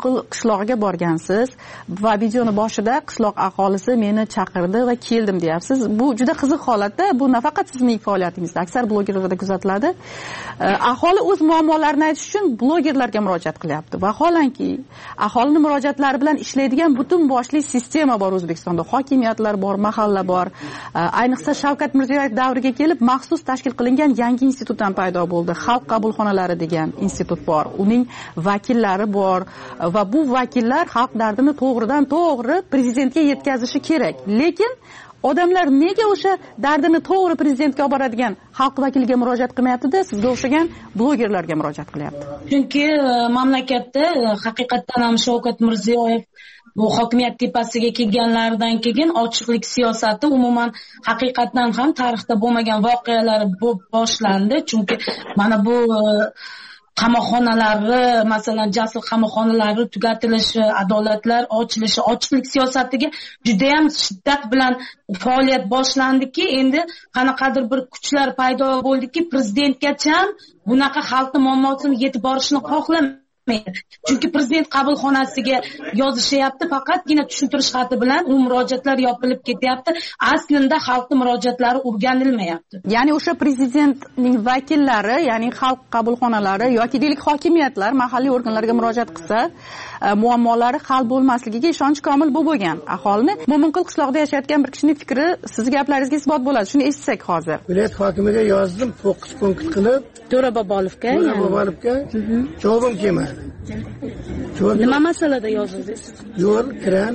Mo'minqul qishlog'iga borgansiz va videoni boshida qishloq aholisi meni chaqirdi va keldim deyapsiz. Bu juda qiziq holatda. Bu nafaqat sizning faoliyatingizda, aksar blogerlarda kuzatiladi. Aholi o'z muammolarini aytish uchun blogerlarga murojaat qilyapti. Vaholanki aholining murojaatlari bilan ishlaydigan butun boshli sistema bor O'zbekistonda. Hokimiyatlar bor, mahalla bor. Ayniqsa Shavkat Mirziyoyev davriga kelib maxsus tashkil qilingan yangi institutdan paydo bo'ldi. Xalq qabulxonalari degan institut bor. Uning vakillari bor va bu vakillar xalq dardini to'g'ridan to'g'ri prezidentga yetkazishi kerak. Lekin odamlar nega o'sha dardini to'g'ri prezidentga olib boradigan xalq vakiliga murojaat qilmayapti-da, sizga o'xshagan blogerlarga murojaat qilyapti? Chunki mamlakatda haqiqatdan ham Shavkat Mirziyoyev bu hokimiyat tepasiga kelganlaridan keyin ochiqlik siyosati umuman haqiqatdan ham tarixda bo'lmagan voqealar boshlandi. Chunki mana bu qamoqxonalari, masalan, jasur qamoqxonalari tugatilishi, adolatlar ochilishi, ochiqlik siyosatiga juda ham shiddat bilan faoliyat boshlandiki, endi qanaqadir bir kuchlar paydo bo'ldiki, prezidentgacha bunaqa xalqning muammosini yetib borishni xohlamaydi. Chunki prezident qabulxonasiga yozishyapti, faqatgina tushuntirish xati bilan u murojaatlar yopilib ketyapti. Aslida xalqning murojaatlari o'rganilmayapti. Ya'ni o'sha prezidentning vakillari, ya'ni xalq qabulxonalari yoki deylik hokimiyatlar mahalliy organlarga murojaat qilsa, muammolari hal bo'lmasligiga ishonch komil bo'lgan aholini. Mo'minqul qishlog'ida yashayotgan bir kishining fikri siz gaplaringizga isbot bo'ladi. Shuni eshitsak hozir. Viloyat hokimiga yozdim, to'qqiz punkt qilib, To'ra Bobolovga, To'ra Bobolovga javobim kelmadi. Nima masalada yozdingiz? Yo'l, kran,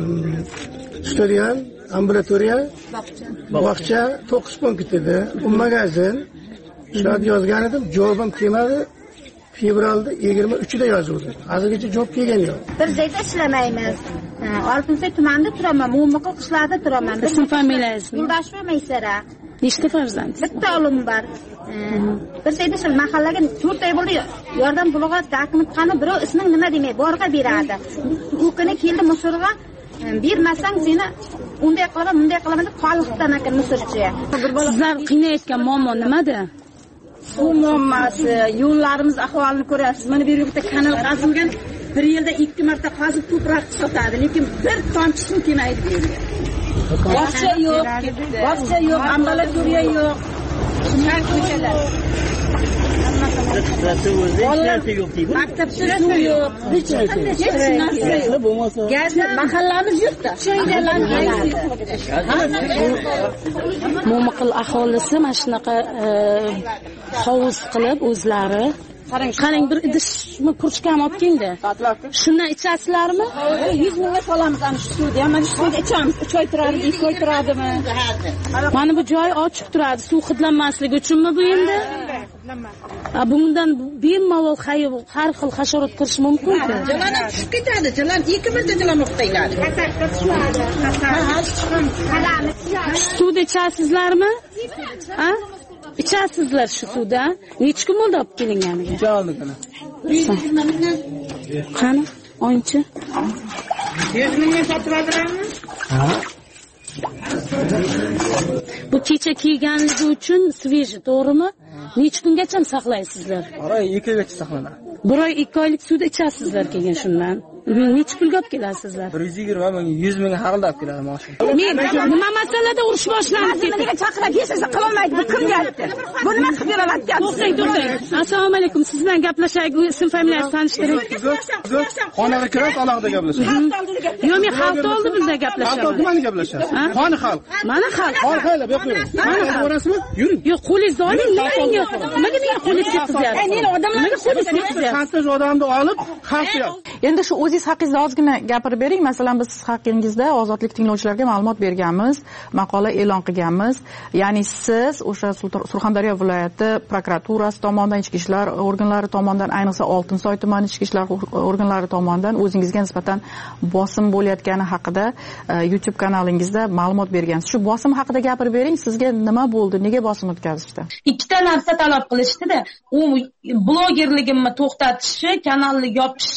stadion, ambulatoriya, bog'cha to'qqiz punkt edi. U magazin shular yozgan edim, javobim kelmadi. Fevralda yigirma uchida yozildi. Hozirgacha javob kelgani yo'q. Bir joyda ishlamaymiz. Oltinsoy tumanida turaman, Mo'minqul qishlog'ida turaman. Ism familiyangiz? Yo'ldosheva Maysara. Nechta farzandsiz? Bitta o'g'lim bor. Bir joyda shu mahallaga to'rt oy bo'ldi. Yordam bulg'at dokument qani, birov isming nima demay borga beradi. U kuni keldi musorga, bermasang seni unday qilaman, bunday qilaman deb qolibdan ekan musorchi. Sizlar qiynayotgan muammo nimada? Suv muammosi, yo'llarimiz ahvolini ko'rasiz. Mana bu yerda kanal qazilgan, bir yilda ikki marta qazib to'proq sotadi, lekin bir tomchi suv kelmaydi bu yerga. Bog'cha yo'q, bog'cha yo'q, ambulatoriya yo'q. Shunday ko'chalar. Maktabda suv yo'q, hech narsa yo'q. Gazni mahallamiz yo'qda. Mo'minqul aholisi mana shunaqa hovuz qilib o'zlari qarang, bir idishni kurchkam olib keldi. Shundan ichasizlarmi? yuz mingga solamiz ana shu suvda. Mana shu suvda ichamiz. uch oy turadi, ikki oy turadimi? Mana bu joy ochiq turadi, suv hidlanmasligi uchunmi bu endi? Bundan bemalol har xil hasharot kirishi mumkin-ku. Jilan ham tushib ketadi. Jilan ikki marta jilan o'qitaylar. Suvda ichasizlarmi? Ha? Ichasizlar shu suvda. Necha kun bo'ldi olib kelinganiga? Qani? Oyinchi? yuz mingga sotib oldiramiz. Ha. Bu kecha kiyganligi uchun sveji, to'g'rimi? Necha kungacha saqlaysizlar? Bir oy, ikki oygacha saqlanadi. Bir oy, ikki oylik suvda ichasizlar keyin shundan. Necha pulga olib kelasizlar? bir yuz yigirma ming, yuz ming haqida olib keladi mashina. Men nima masalada urush boshlandi? Nega chaqirib kelsa qilolmaydi? Bu kim deyapti? Bu nima qilib beradi? To'xtang, to'xtang. Assalomu alaykum. Siz bilan gaplashaylik, ism familiyangizni tanishtiring. Xonaga kirib alohida gaplashamiz. Yo'q, men xalq oldi bizda gaplashamiz. Xalq nimani gaplashamiz? Qani xalq? Mana xalq. Xalq qayerda? Bu yoqda. Mana borasizmi? Yuring. Yo'q, qo'lingizni oling, menga. Nimaga menga qo'lingizni ketkazyapsiz? Men odamlarga qo'lingizni ketkazyapsiz. Qancha odamni olib, xalq yo'q. Endi shu o'zingiz haqingizda ozgina gapirib bering. Masalan, biz siz haqingizda ozodlik tinglovchilariga ma'lumot berganmiz, maqola e'lon qilganmiz. Ya'ni siz o'sha Surxondaryo viloyati prokuraturasi tomonidan, ichki ishlar organlari tomonidan, ayniqsa Oltinsoy tumani ichki ishlar organlari tomonidan o'zingizga nisbatan bosim bo'layotgani haqida YouTube kanalingizda ma'lumot bergansiz. Shu bosim haqida gapirib bering. Sizga nima bo'ldi? Nega bosim o'tkazishdi? Ikkita narsa talab qilishdi-da. U blogerligimni to'xtatishi, kanalni yopishi,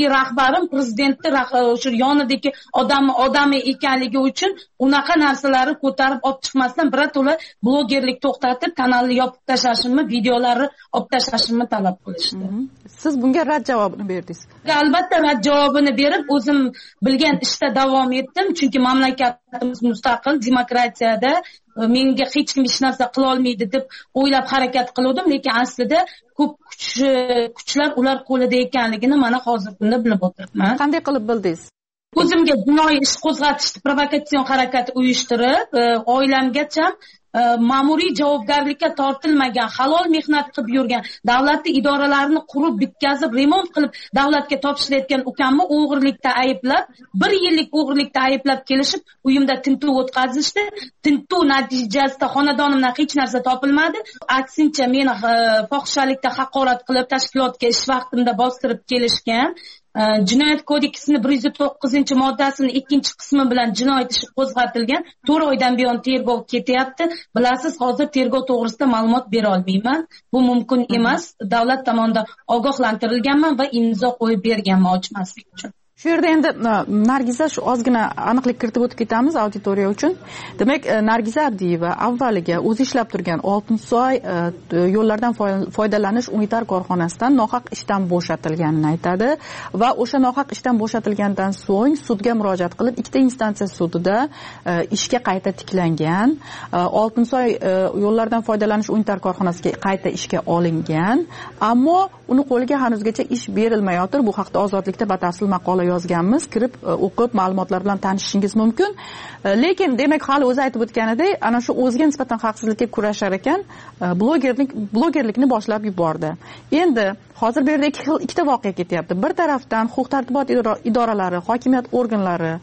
и rahbarim prezidentni o'sha yonidagi odamni odami ekanligi uchun unaqa narsalarni ko'tarib olib chiqmasdan birato'la blogerlik to'xtatib kanalni yopib tashlashimni, videolarni olib tashlashimni talab qilishdi. Siz bunga rad javobini berdingiz? Albatta rad javobini berib, o'zim bilgan ishda davom etdim, chunki mamlakatimiz mustaqil, demokratiyada menga hech kim hech narsa qila olmaydi deb o'ylab harakat qildim, lekin aslida ko'p kuch kuchlar ular qo'lida ekanligini mana hozir kunda bilib o'tiribman. Qanday qilib bildingiz? O'zimga jinoiy ish qo'zg'atishni, provokatsion harakat uyushtirib, oilamgacha ma'muriy javobgarlikka tortilmagan, halol mehnat qilib yurgan, davlatning idoralarini qurib, bitkazib, remont qilib davlatga topshirayotgan ukamni o'g'irlikda ayblab, bir yillik o'g'irlikda ayblab kelishib, uyimda tintuv o'tkazishdi. Tintuv natijasida xonadonimdan hech narsa topilmadi. Aksincha meni fohishalikda haqorat qilib, tashkilotga ish vaqtimda bostirib kelishgan. Jinoyat kodeksining bir yuz to'qqizinchi moddasining ikkinchi qismi bilan jinoyat ishi qo'zg'atilgan. to'rt oydan buyon tergov ketyapti. Bilasiz, hozir tergov to'g'risida ma'lumot bera olmayman. Bu mumkin emas. Davlat tomonidan ogohlantirilganman va imzo qo'yib berganman ochmaslik uchun. Shu yerda endi Nargiza shu ozgina aniqlik kiritib o'tib ketamiz auditoriya uchun. Demak, Nargiza Abdiyeva avvaliga o'zi ishlab turgan Oltinsoy yo'llardan foydalanish unitar korxonasidan nohaq ishdan bo'shatilganini aytadi va o'sha nohaq ishdan bo'shatilgandan so'ng sudga murojaat qilib, ikkita instansiya sudida ishga qayta tiklangan. Oltinsoy yo'llardan foydalanish unitar korxonasiga qayta ishga olingan, ammo uni qo'liga hanuzgacha ish berilmayotir. Bu haqda Ozodlikda batafsil maqola yozganmiz, kirib o'qib ma'lumotlar bilan tanishishingiz mumkin. Lekin demak, hali o'zi aytib o'tganidek, ana shu o'ziga nisbatan haqsizlikka kurashar ekan, blogerlik blogerlikni boshlab yubordi. Endi hozir bu yerda ikkita voqea ketyapti. Bir tarafdan huquq-tartibot idoralari, hokimiyat organlari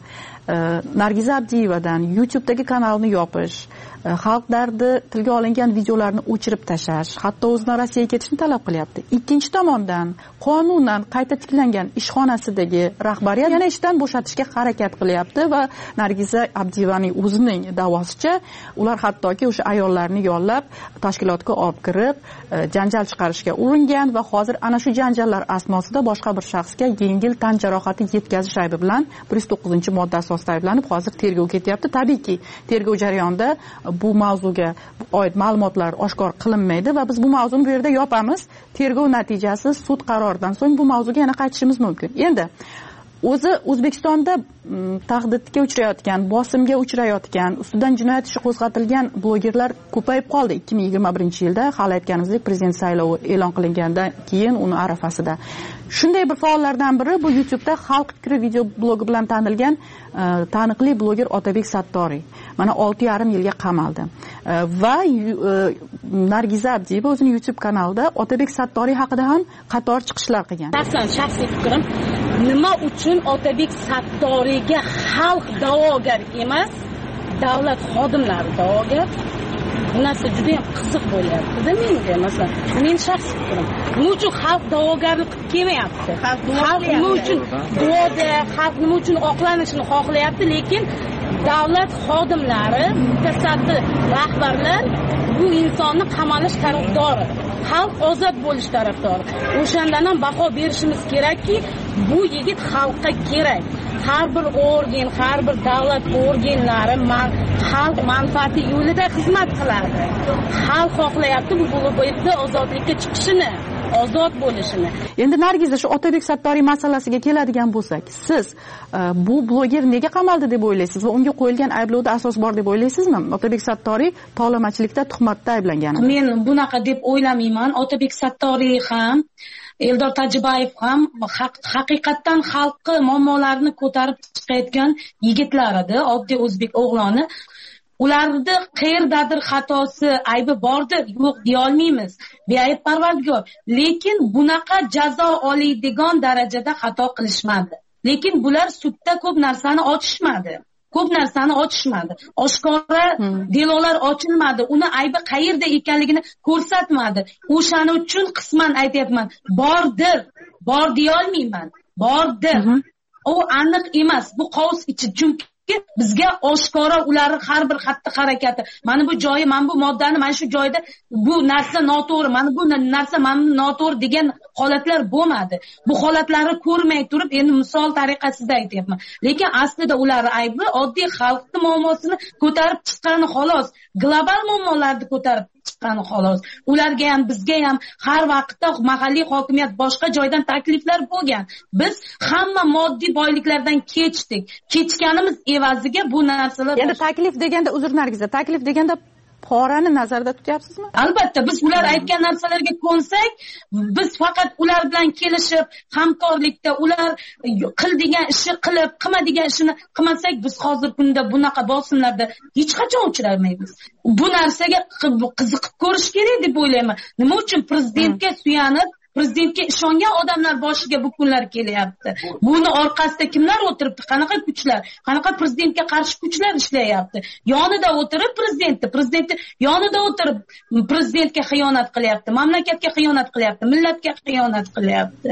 Nargiza Abdiyevadan YouTube'dagi kanalni yopish, xalq dardi tilga olingan videolarni o'chirib tashlash, hatto o'zini Rossiyaga ketishni talab qilyapti. Ikkinchi tomondan qonunan qayta tiklangan ishxonasidagi rahbariyat yana ishdan bo'shatishga harakat qilyapti va Nargiza Abdiyevaning o'zining da'vosicha ular hattoki o'sha ayollarni yollab tashkilotga olib kirib, janjal chiqarishga uringan va hozir ana shu janjallar asnosida boshqa bir shaxsga yengil tan jarohati yetkazish aybi bilan bir yuz to'qqizinchi modda asosida ayblanib hozir tergov ketyapti. Tabiiyki, tergov jarayonida bu mavzuga oid ma'lumotlar oshkor qilinmaydi va biz bu mavzuni bu yerda yopamiz. Tergov natijasi sud qaroridan so'ng bu mavzuga yana qaytishimiz mumkin. Endi o'zi O'zbekistonda tahdidga uchrayotgan, bosimga uchrayotgan, ustidan jinoyat ishi qo'zg'atilgan blogerlar ko'payib qoldi ikki ming yigirma birinchi yilda, hali aytganimizdek prezident saylovi e'lon qilingandan keyin uni arafasida. Shunday bir faollardan biri bu YouTube'da xalq fikri video blogi bilan tanilgan taniqli bloger Otabek Sattoriy. Mana olti yarim yilga qamaldi. Va Nargiza Abdiyeva o'zining YouTube kanalida Otabek Sattoriy haqida ham qator chiqishlar qilgan. Shaxsan shaxsiy fikrim, nima uchun Otabek Sattoriyga xalq da'vogar emas, davlat xodimlari da'vogar? Bu narsa juda ham qiziq bo'lyapti-da menga. Masalan, men shaxsiy fikrim, nima uchun xalq da'vogarlik qilib kelmayapti? Xalq nima uchun duoda, xalq nima uchun oqlanishini xohlayapti, lekin davlat xodimlari, mutasaddi rahbarlar bu insonni qamalish tarafdori, xalq ozod bo'lish tarafdori. O'shandan ham baho berishimiz kerakki, bu yigit xalqqa kerak. Har bir organ, har bir davlat organlari xalq manfaati yo'lida xizmat qiladi. Xalq xohlayapti bu blogerda ozodlikka chiqishini, ozod bo'lishini. Endi Nargiza, shu Otabek Sattoriy masalasiga keladigan bo'lsak, siz bu bloger nega qamaldi deb o'ylaysiz va unga qo'yilgan ayblovda asos bor deb o'ylaysizmi? Otabek Sattoriy tovlamachilikda, tuhmatda ayblangan. Men bunaqa deb o'ylamayman. Otabek Sattoriy ham, Eldor Tajibayev ham haqiqatdan xalqi muammolarini ko'tarib chiqayotgan yigitlar edi, oddiy o'zbek o'g'loni. Ularda qayerdadir xatosi, aybi bordir, yo'q deya olmaymiz. Beayb Parvardigor, lekin bunaqa jazo oladigan darajada xato qilishmadi. Lekin bular sudda ko'p narsani ochishmadi. Ko'p narsani ochishmadi. Oshkora delolar ochilmadi. Uni aybi qayerda ekanligini ko'rsatmadi. O'shaning uchun qisman aytayapman, bordir, bor deya olmayman. Bordir. U aniq emas. Bu qovus ichi, chunki bizga oshkora ular har bir xatti harakati, mana bu joyi, mana bu moddani, mana shu joyda bu narsa noto'g'ri, mana bu narsa mana noto'g'ri degan holatlar bo'lmadi. Bu holatlarni ko'rmay turib endi misol tariqasida aytyapman. Lekin aslida ular aybi oddiy xalqni muammosini ko'tarib chiqqani xolos, global muammolarni ko'tarib chiqqani xolos. Ularga ham bizga ham har vaqtda mahalliy hokimiyat boshqa joydan takliflar bo'lgan. Biz hamma moddiy boyliklardan kechdik. Kechganimiz evaziga bu narsalar. Endi taklif deganda uzr Nargiza, taklif deganda porani nazarda tutyapsizmi? Albatta, biz ular aytgan narsalarga ko'nsak, biz faqat ular bilan kelishib, hamkorlikda ular qil degan ishni qilib, qilma degan ishini qilmasak, biz hozir kunda bunaqa bosimlarda hech qachon uchramaymiz. Bu narsaga qiziqib ko'rish kerak deb o'ylayman. Nima uchun prezidentga suyanib, prezidentga ishongan odamlar boshiga bu kunlar kelyapti. Buni orqasida kimlar o'tiribdi? Qanaqa kuchlar? Qanaqa prezidentga qarshi kuchlar ishlayapti? Yonida o'tirib prezidentni, prezidentni yonida o'tirib prezidentga xiyonat qilyapti, mamlakatga xiyonat qilyapti, millatga xiyonat qilyapti.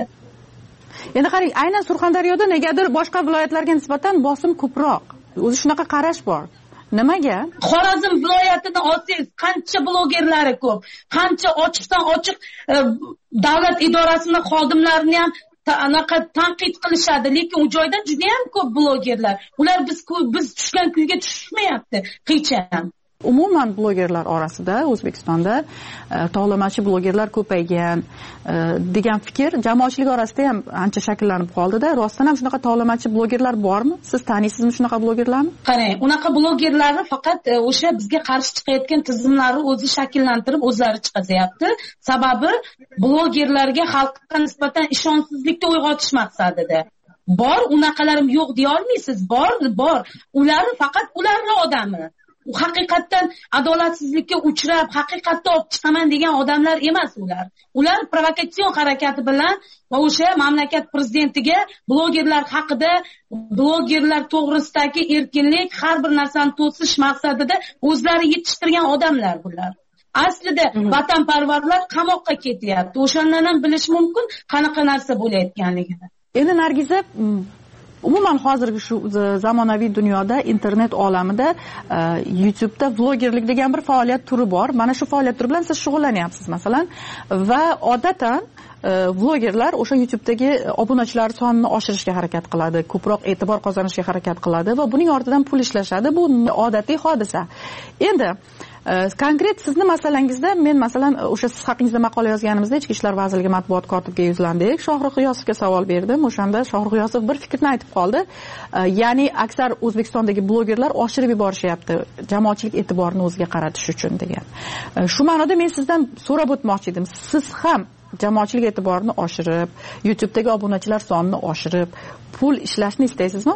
Endi qarang, aynan Surxondaryoda negadir boshqa viloyatlarga nisbatan bosim ko'proq. O'zi shunaqa qarash bor. Nimaga? Xorazm viloyatini olsangiz, qancha blogerlari ko'p, qancha ochiqdan ochiq e, davlat idorasining xodimlarini ham anaqa tanqid qilishadi, lekin u joyda juda ham ko'p blogerlar. Ular biz biz tushgan kuyga tushmayapti hech ham. Umuman blogerlar orasida O'zbekistonda e, tovlamachi blogerlar ko'paygan e, degan fikr jamoatchilik orasida ham ancha shakllanib qoldi-da. Rostdan ham shunaqa tovlamachi blogerlar bormi? Siz taniysizmi shunaqa blogerlarni? Qarang, unaqa blogerlarni faqat e, o'sha bizga qarshi chiqayotgan tizimlarni o'zi shakllantirib, o'zlari chiqazyapti. Sababi blogerlarga xalqqa nisbatan ishonchsizlikni uyg'otish maqsadida. Bor, unaqalarim yo'q deya olmaysiz. Bor, bor. Ular faqat ularning odami. U haqiqatdan adolatsizlikka uchrab, haqiqatni olib chiqaman degan odamlar emas ular. Ular provokatsion harakati bilan va o'sha mamlakat prezidentiga blogerlar haqida, blogerlar to'g'risidagi erkinlik, har bir narsani to'sish maqsadida o'zlari yetishtirgan odamlar bular. Aslida vatanparvarlar qamoqqa ketyapti. O'shandan ham bilish mumkin qanaqa narsa bo'layotganligini. Endi Nargiza, umuman hozirgi shu zamonaviy dunyoda, internet olamida YouTube'da vlogerlik degan bir faoliyat turi bor. Mana shu faoliyat turi bilan siz shug'ullanyapsiz masalan, va odatan vlogerlar o'sha YouTube'dagi obunachilar sonini oshirishga harakat qiladi, ko'proq e'tibor qozonishga harakat qiladi va buning ortidan pul ishlashadi. Bu odatiy hodisa. Endi konkret sizni masalangizda men masalan o'sha siz haqingizda maqola yozganimizda Ichki ishlar vazirligi matbuot kotibiga yuzlandik. Shohrux G'iyosovga savol berdim. O'shanda Shohrux G'iyosov bir fikrni aytib qoldi. Ya'ni aksar O'zbekistondagi blogerlar oshirib yuborishyapti jamoatchilik e'tiborini o'ziga qaratish uchun degan. Shu ma'noda men sizdan so'rab o'tmoqchi edim. Siz ham jamoatchilik e'tiborini oshirib, YouTube'dagi obunachilar sonini oshirib, pul ishlashni istaysizmi?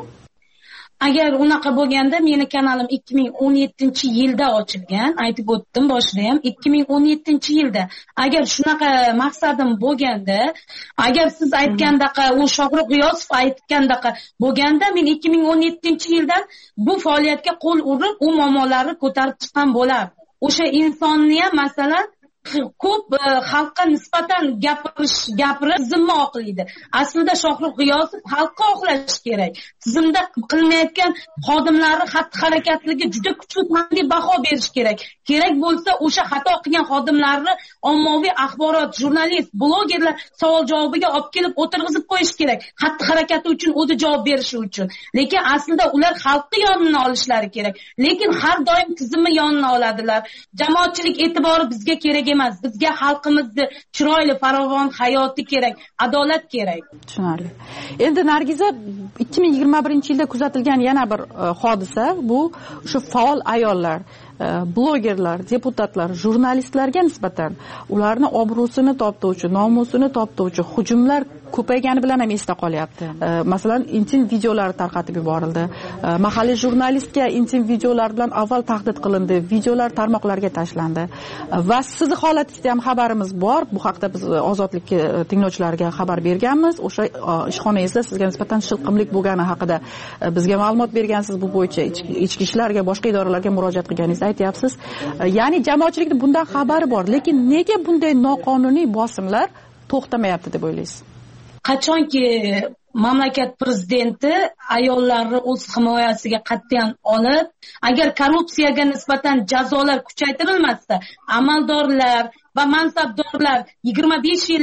Agar unaqa bo'lganda meni kanalim ikki ming o'n yettinchi yilda ochilgan, aytib o'tdim boshida ham ikki ming o'n yettinchi yilda. Agar shunaqa maqsadim bo'lganda, agar siz aytgandaqa u Shohrux G'iyosov aytgandaqa bo'lganda, men ikki ming o'n yettinchi yildan bu faoliyatga qo'l urib, u muammolarni ko'tarib chiqqan bo'lardim. O'sha insonni ham masalan ko'p xalqqa nisbatan gapirish, gapirib tizimni oqlaydi. Aslida Shohrux G'iyosov xalqqa oqlash kerak. Tizimda qilmayotgan xodimlarning xatti-harakatlariga juda kuchli tanqid baho berish kerak. Kerak bo'lsa o'sha xato qilgan xodimlarni ommaviy axborot, jurnalist, blogerlar savol javobiga olib kelib o'tirg'izib qo'yish kerak. Xatti-harakati uchun o'zi javob berishi uchun. Lekin aslida ular xalqni yonini olishlari kerak. Lekin har doim tizimni yonini oladilar. Jamoatchilik e'tibori bizga kerak emas. Bizga xalqimizni chiroyli, farovon hayoti kerak, adolat kerak. Tushunarli. Endi Nargiza, ikki ming yigirma birinchi yilda kuzatilgan yana bir hodisa bu shu faol ayollar, blogerlar, deputatlar, jurnalistlarga nisbatan ularni obro'sini toptovchi, nomusini toptovchi hujumlar ko'paygani bilan ham esda qolyapti. Masalan, intim videolar tarqatib yuborildi. Mahalliy jurnalistga intim videolar bilan avval tahdid qilindi, videolar tarmoqlarga tashlandi. Va sizni holatingizda ham xabarimiz bor. Bu haqda biz Ozodlik tinglovchilariga xabar berganmiz. O'sha ishxonangizda sizga nisbatan shilqimlik bo'lgani haqida bizga ma'lumot bergansiz. Bu bo'yicha ichki ishlarga, boshqa idoralarga murojaat qilganingizni aytyapsiz. Ya'ni jamoatchilikning bundan xabari bor, lekin nega bunday noqonuniy bosimlar to'xtamayapti deb o'ylaysiz? Qachonki mamlakat prezidenti ayollarni o'z himoyasiga qat'iyan olib, agar korrupsiyaga nisbatan jazolar kuchaytirilmasa, amaldorlar va mansabdorlar yigirma besh yillab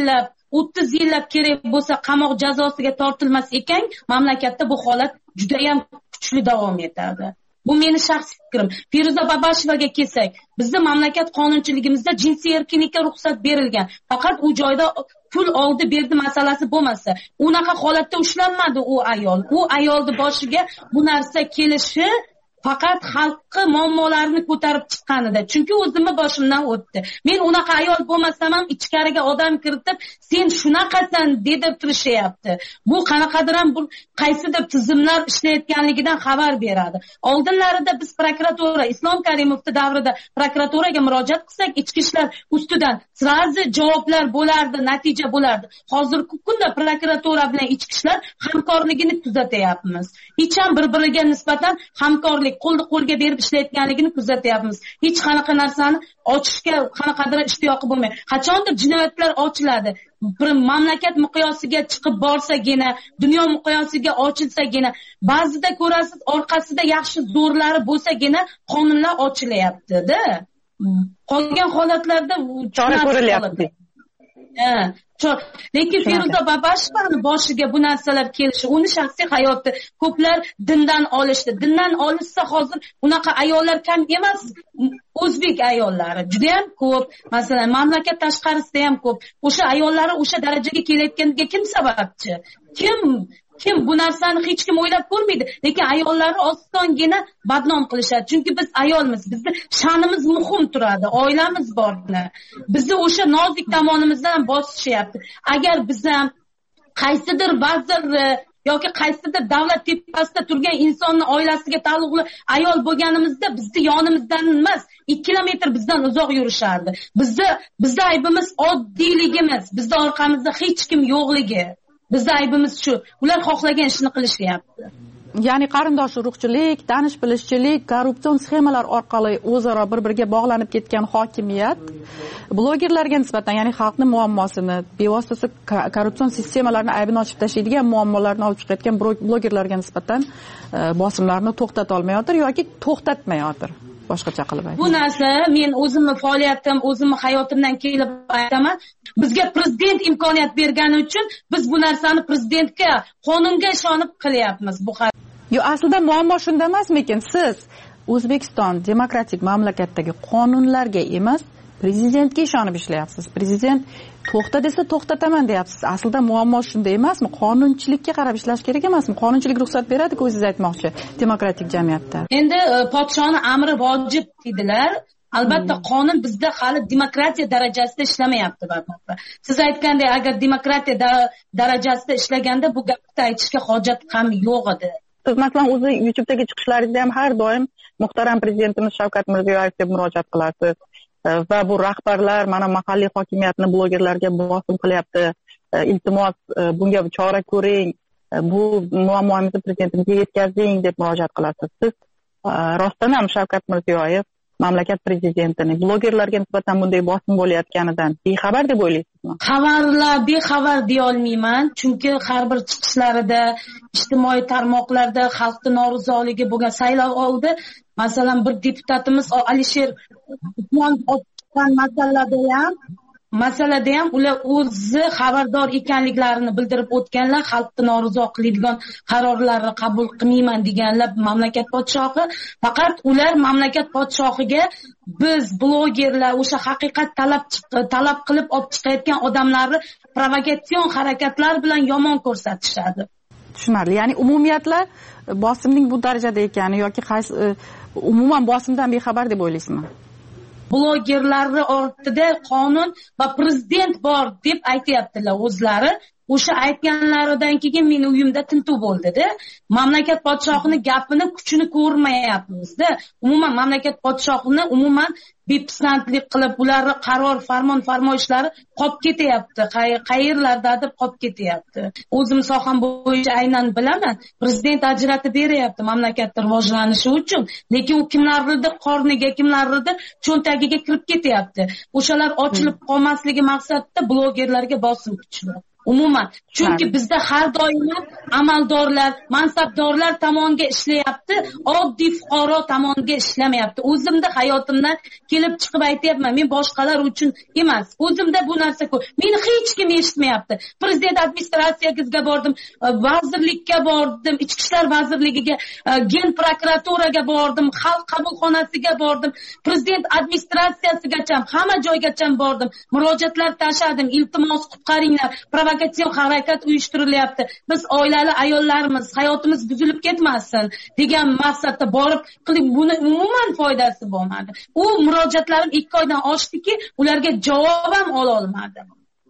o'ttiz yillab kerak bo'lsa qamoq jazosiga tortilmas ekan, mamlakatda bu holat juda ham kuchli davom etadi. Bu meni shaxsiy fikrim. Feruza Babashevaga kelsak, bizning mamlakat qonunchiligimizda jinsiy erkinlikka ruxsat berilgan. Faqat u joyda pul oldi berdi masalasi bo'lmasa, unaqa holatda ushlanmadi u ayol. U ayolning boshiga bu narsa kelishi faqat xalqqa muammolarini ko'tarib chiqqanida. Chunki o'zimni boshimdan o'tdi. Men unaqa ayol bo'lmasam ham ichkariga odam kiritib, sen shunaqasan deb turishyapti. Bu qanaqadir ham bu qaysidir tizimlar ishlayotganligidan xabar beradi. Oldinlarida biz prokuratura, Islom Karimovning davrida prokuraturaga murojaat qilsak, ichki ishlar ustidan srazi javoblar bo'lardi, natija bo'lardi. Hozirgi kunda prokuratura bilan ichki ishlar hamkorligini kuzatyapmiz. Hech ham bir-biriga nisbatan hamkorlik qo'lni qo'lga berib ishlayotganligini kuzatyapmiz. Hech qanaqa narsani ochishga qanaqadir ishtiyoqi bo'lmaydi. Qachondir jinoyatlar ochiladi. Bir mamlakat miqyosiga chiqib borsagina, dunyo miqyosiga ochilsagina, ba'zida ko'rasiz orqasida yaxshi zo'rlari bo'lsagina qonunlar ochilyapti-da. Qolgan holatlarda chora ko'rilyapti. Ha, lekin Feruza Babashevani boshiga bu narsalar kelishi, uni shaxsiy hayoti, ko'plar dindan olishdi. Dindan olishsa hozir unaqa ayollar kam emas. O'zbek ayollari juda ham ko'p. Masalan, mamlakat tashqarisida ham ko'p. O'sha ayollari o'sha darajaga kelayotganiga kim sababchi? Kim Kim bu narsani hech kim o'ylab ko'rmaydi. Lekin ayollarni ostongina badnom qilishadi. Chunki biz ayolmiz, bizni sha'nimiz muhim turadi, oilamiz bor. Bizni o'sha nozik tomonimizdan bosishyapti. Agar biz ham qaysidir vazir yoki qaysidir davlat tepasida turgan insonni oilasiga taalluqli ayol bo'lganimizda bizni yonimizdan emas, ikki kilometr bizdan uzoq yurishardi. Bizni bizning aybimiz oddiyligimiz, bizning orqamizda hech kim yo'qligi. Bizning aybimiz shu. Ular xohlagan ishni qilishyapti. Ya'ni qarindosh urug'chilik, tanish bilishchilik, korrupsion sxemalar orqali o'zaro bir-biriga bog'lanib ketgan hokimiyat blogerlarga nisbatan, ya'ni xalqni muammosini, bevosita korrupsion sistemalarni aybini ochib tashlaydigan muammolarni olib chiqayotgan blogerlarga nisbatan bosimlarni to'xtata olmayotir yoki to'xtatmayotir. Boshqacha qilib aytib. Bu narsa men o'zimni faoliyatim, o'zimni hayotimdan kelib aytaman. Bizga prezident imkoniyat bergani uchun biz bu narsani prezidentga, qonunga ishonib qilyapmiz. Bu Yo, aslida muammo shunda emasmikin? Siz O'zbekiston demokratik mamlakatdagi qonunlarga emas, prezidentga ishonib ishlayapsiz. Prezident to'xta desa to'xtataman deyapsiz. Aslida muammo shunda emasmi? Qonunchilikka qarab ishlash kerak emasmi? Qonunchilik ruxsat beradi-ku, o'zingiz aytmoqchi, demokratik jamiyatda. Endi podshoning amri vojib dedilar. Albatta qonun bizda hali demokratiya darajasida ishlamayapti barmoqda. Siz aytgandek, agar demokratiya darajasida ishlaganda bu gapni aytishga hojat ham yo'q edi. Siz masalan o'zi YouTube'dagi chiqishlaringizda ham har doim muhtaram prezidentimiz Shavkat Mirziyoyev deb murojaat qilasiz. Va bu rahbarlar mana mahalliy hokimiyatni blogerlarga bosim qilyapti. Iltimos bunga chora ko'ring. Bu muammomizni prezidentimizga yetkazing deb murojaat qilasiz. Siz rostdan ham Shavkat Mirziyoyev mamlakat prezidentini blogerlarga nisbatan bunday bosim bo'layotganidan bexabar deb o'ylaysizmi? Xabarlar bexabar deya olmayman, chunki har bir chiqishlarida, ijtimoiy tarmoqlarda xalqning norozoligi bo'lgan saylov oldi. Masalan, bir deputatimiz Alisher Usmonov masalada ham masalada ham ular o'zi xabardor ekanliklarini bildirib o'tganlar, xalqni norozi qiladigan qarorlarni qabul qilmayman deganlar mamlakat podshohi. Faqat ular mamlakat podshohiga biz blogerlar o'sha haqiqat talab talab qilib olib chiqayotgan odamlarni provokatsion harakatlar bilan yomon ko'rsatishadi. Tushunarli. Ya'ni umumiyatlar bosimning bu darajada ekani yoki qaysi umuman bosimdan bexabar deb o'ylaysizmi? Blogerlarni ortida qonun va prezident bor deb aytayaptilar o'zlari. O'sha aytganlaridan keyin men uyimda tintuv bo'ldi-da. Mamlakat podshohining gapini, kuchini ko'rmayapmiz-da. Umuman mamlakat podshohini umuman bepisandlik qilib, ularni qaror, farmon, farmoyishlari qolib ketyapti. Qayerlardadir qolib ketyapti. O'zim soham bo'yicha aynan bilaman. Prezident ajratib beryapti mamlakatning rivojlanishi uchun, lekin u kimlarnidir qorniga, kimlarnidir cho'ntagiga kirib ketyapti. O'shalar ochilib qolmasligi maqsadida blogerlarga bosim kuchli. umuman. Chunki bizda har doim amaldorlar, mansabdorlar tomoniga ishlayapti, oddiy fuqaro tomoniga ishlamayapti. O'zimda hayotimdan kelib chiqib aytayapman, men boshqalar uchun emas. O'zimda bu narsa ko'p. Meni hech kim eshitmayapti. Prezident administratsiyasiga bordim, vazirlikka bordim, ichki ishlar vazirligiga, gen prokuraturaga bordim, xalq qabulxonasiga bordim, prezident administratsiyasigacha, hamma joygacha bordim. Murojaatlar tashladim, iltimos qutqaringlar, provokatsion harakat uyushtirilyapti. Biz oilali ayollarimiz, hayotimiz buzilib ketmasin degan maqsadda borib qilib, buni umuman foydasi bo'lmadi. U murojaatlarim ikki oydan oshdiki, ularga javob ham ola olmadim.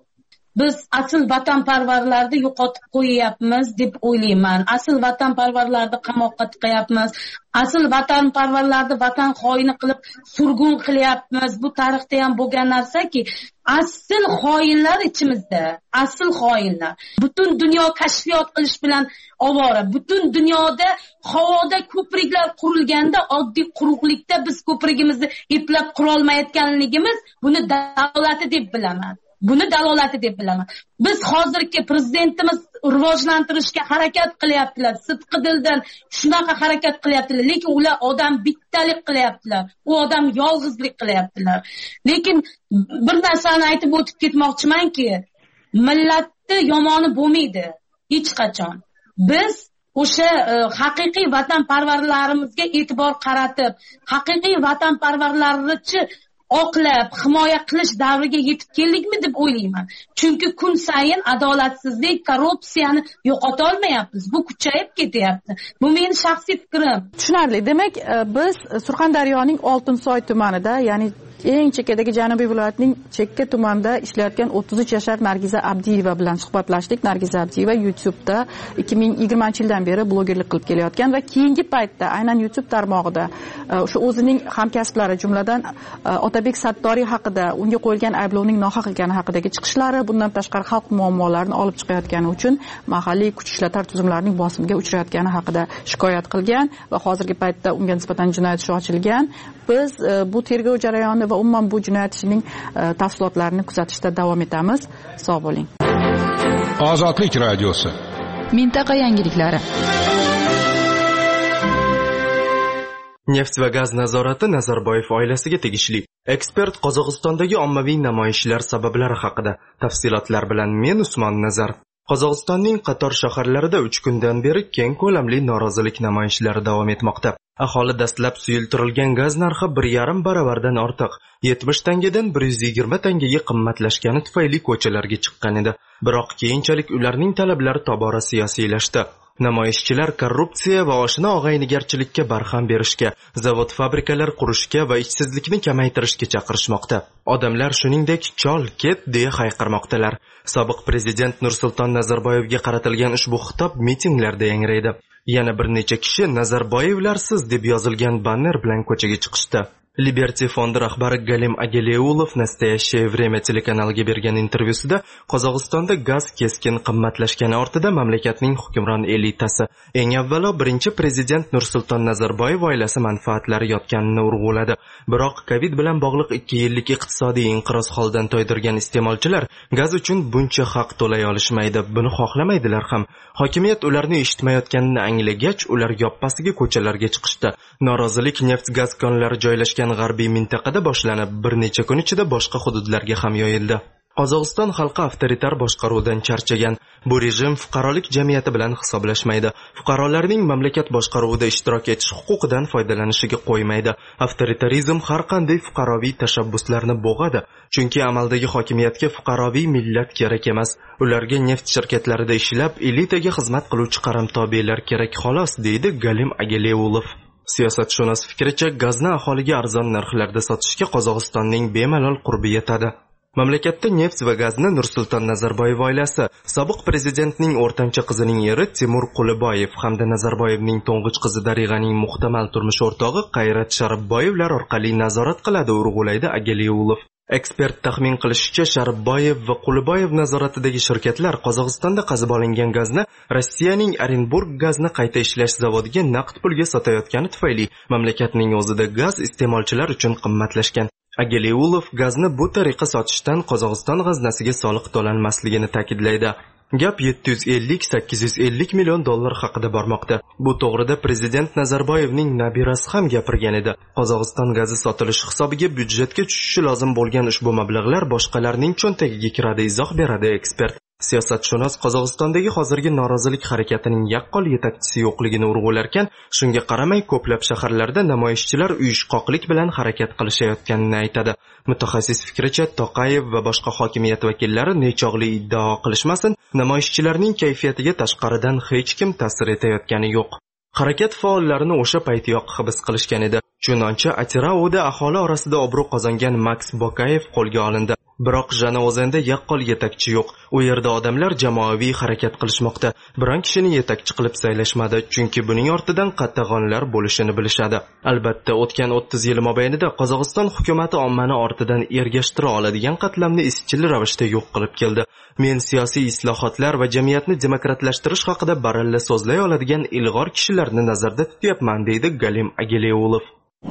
Biz asl vatanparvarlarni yo'qotib qo'yyapmiz deb o'ylayman. Asl vatanparvarlarni qamoqqa tiqayapmiz. Asl vatanparvarlarni vatan xoini qilib surgun qilyapmiz. Bu tarixda ham bo'lgan narsaki, asl xoinlar ichimizda, asl xoinlar. Butun dunyo kashfiyot qilish bilan ovora. Butun dunyoda havoda ko'priklar qurilganda, oddiy quruqlikda biz ko'prigimizni eplab qura olmayotganligimiz buni davlati deb bilaman. Buni dalolati deb bilaman. Biz hozirgi prezidentimiz rivojlantirishga harakat qilyaptilar. Sidqi dildan shunaqa harakat qilyaptilar. Lekin ular odam bittalik qilyaptilar. U odam yolg'izlik qilyaptilar. Lekin bir narsani aytib o'tib ketmoqchimanki, millatni yomoni bo'lmaydi hech qachon. Biz o'sha haqiqiy vatanparvarlarimizga e'tibor qaratib, haqiqiy vatanparvarlarni oqlab, himoya qilish davriga yetib keldikmi deb o'ylayman. Chunki kun sayin adolatsizlik, korrupsiyani yo'qota olmayapmiz. Bu kuchayib ketyapti. Bu mening shaxsiy fikrim. Tushunarli. Demak, biz Surxondaryoning Oltinsoy tumanida, ya'ni eng chekkadagi Janubiy viloyatining chekka tumanida ishlayotgan o'ttiz uch yashar Nargiza Abdiyeva bilan suhbatlashdik. Nargiza Abdiyeva YouTube'da ikki ming yigirmanchi yildan beri blogerlik qilib kelayotgan va keyingi paytda aynan YouTube tarmog'ida o'sha o'zining hamkasblari, jumladan Otabek Sattoriy haqida, unga qo'yilgan ayblovning nohaq ekani haqidagi chiqishlari, bundan tashqari xalq muammolarini olib chiqayotgani uchun mahalliy kuch ishlatар tuzumlarning bosimga uchrayotgani haqida shikoyat qilgan va hozirgi paytda unga nisbatan jinoyat ishi ochilgan. Biz bu tergov jarayoni va umuman bu jinoyat ishining tafsilotlarini kuzatishda davom etamiz. Sog' bo'ling. Ozodlik radiosi. Mintaqa yangiliklari. Neft va gaz nazorati Nazarboyev oilasiga tegishli. Ekspert Qozog'istondagi ommaviy namoyishlar sabablari haqida. Tafsilotlar bilan men Usmon Nazar. Qozog'istonning qator shaharlarida uch kundan beri keng ko'lamli norozilik namoyishlari davom etmoqda. Aholi dastlab suyultirilgan gaz narxi bir yarim baravardan ortiq, yetmish tangadan bir yuz yigirma tangaga qimmatlashgani tufayli ko'chalarga chiqqan edi. Biroq keyinchalik ularning talablari tobora siyosiylashdi. Namoyishchilar korrupsiya va oshna og'aynigarchilikka barham berishga, zavod-fabrikalar qurishga va ishsizlikni kamaytirishga chaqirishmoqda. Odamlar shuningdek chol ket deya hayqirmoqdalar. Sobiq prezident Nursulton Nazarboyevga qaratilgan ushbu xitob mitinglarda yangraydi. Yana bir necha kishi Nazarboyevlarsiz deb yozilgan banner bilan ko'chaga chiqishdi. Liberty fondi rahbari Galim Ageleulov Nastoящее время telekanaliga bergan intervyusida Qozog'istonda gaz keskin qimmatlashgani ortida mamlakatning hukmron elitasi, eng avvalo birinchi prezident Nursulton Nazarboyev oilasi manfaatlari yotganini urg'uladi. Biroq Covid bilan bog'liq ikki yillik iqtisodiy inqiroz holdan toydirgan iste'molchilar gaz uchun buncha haq to'lay olishmaydi, buni xohlamaydilar ham. Hokimiyat ularni eshitmayotganini anglagach, ular yoppasiga ko'chalarga chiqishdi. Norozilik neft-gaz konlari joylashgan g'arbiy mintaqada boshlanib, bir necha kun ichida boshqa hududlarga ham yoyildi. Qozog'iston xalqi avtoritar boshqaruvdan charchagan. Bu rejim fuqarolik jamiyati bilan hisoblashmaydi. Fuqarolarning mamlakat boshqaruvida ishtirok etish huquqidan foydalanishiga qo'ymaydi. Avtoritarizm har qanday fuqaroviy tashabbuslarni bo'g'adi. Chunki amaldagi hokimiyatga fuqaroviy millat kerak emas. Ularga neft shirkatlarida ishlab, elitaga xizmat qiluvchi qaramtobelar kerak xolos, deydi Galim Ageleulov. Siyosatshunos fikricha, gazni aholiga arzon narxlarda sotishga Qozog'istonning bemalol qurbi yetadi. Mamlakatda neft va gazni Nursulton Nazarboyev oilasi, sobiq prezidentning o'rtancha qizining eri Timur Quliboyev hamda Nazarboyevning to'ng'ich qizi Darig'aning muhtamal turmush o'rtog'i Qayrat Sharibboyevlar orqali nazorat qiladi, urg'ulaydi Ageleulov. Ekspert taxmin qilishicha, Sharibboyev va Quliboyev nazoratidagi shirkatlar Qozog'istonda qazib olingan gazni Rossiyaning Orenburg gazni qayta ishlash zavodiga naqd pulga sotayotgani tufayli mamlakatning o'zida gaz iste'molchilar uchun qimmatlashgan. Ageleulov gazni bu tariqa sotishdan Qozog'iston g'aznasiga soliq to'lanmasligini ta'kidlaydi. Gap yetti yuz ellik sakkiz yuz ellik million dollar haqida bormoqda. Bu to'g'rida prezident Nazarboyevning nabirasi ham gapirgan edi. Qozog'iston gazi sotilishi hisobiga byudjetga tushishi lozim bo'lgan ushbu mablag'lar boshqalarning cho'ntagiga kiradi, izoh beradi ekspert. Siyosatshunos Qozog'istondagi hozirgi norozilik harakatining yaqqol yetakchisi yo'qligini urg'ularkan, shunga qaramay ko'plab shaharlarda namoyishchilar uyushqoqlik bilan harakat qilishayotganini aytadi. Mutaxassis fikricha, Toqayev va boshqa hokimiyat vakillari nechog'li iddao qilishmasin, namoyishchilarning kayfiyatiga tashqaridan hech kim ta'sir etayotgani yo'q. Harakat faollarini o'sha paytiyoq hibs qilishgan edi. Chunonchi Atirao'da aholi orasida obro' qozongan Max Bokayev qo'lga olindi. Biroq Janozenda yaqqol yetakchi yo'q. U yerda odamlar jamoaviy harakat qilishmoqda. Biron kishini yetakchi qilib saylashmadi, chunki buning ortidan qatag'onlar bo'lishini bilishadi. Albatta, o'tgan o'ttiz yil mobaynida Qozog'iston hukumatı ommani ortidan ergashtira oladigan qatlamni izchil ravishda yo'q qilib keldi. Men siyosiy islohotlar va jamiyatni demokratlashtirish haqida baralla so'zlay oladigan ilg'or kishilarni nazarda tutyapman, deydi Galim Ageleulov.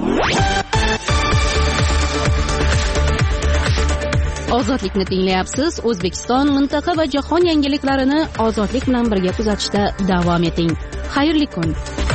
Ozodlikni tinglayapsiz. O'zbekiston, mintaqa va jahon yangiliklarini ozodlik bilan birga kuzatishda davom eting. Xayrli kun.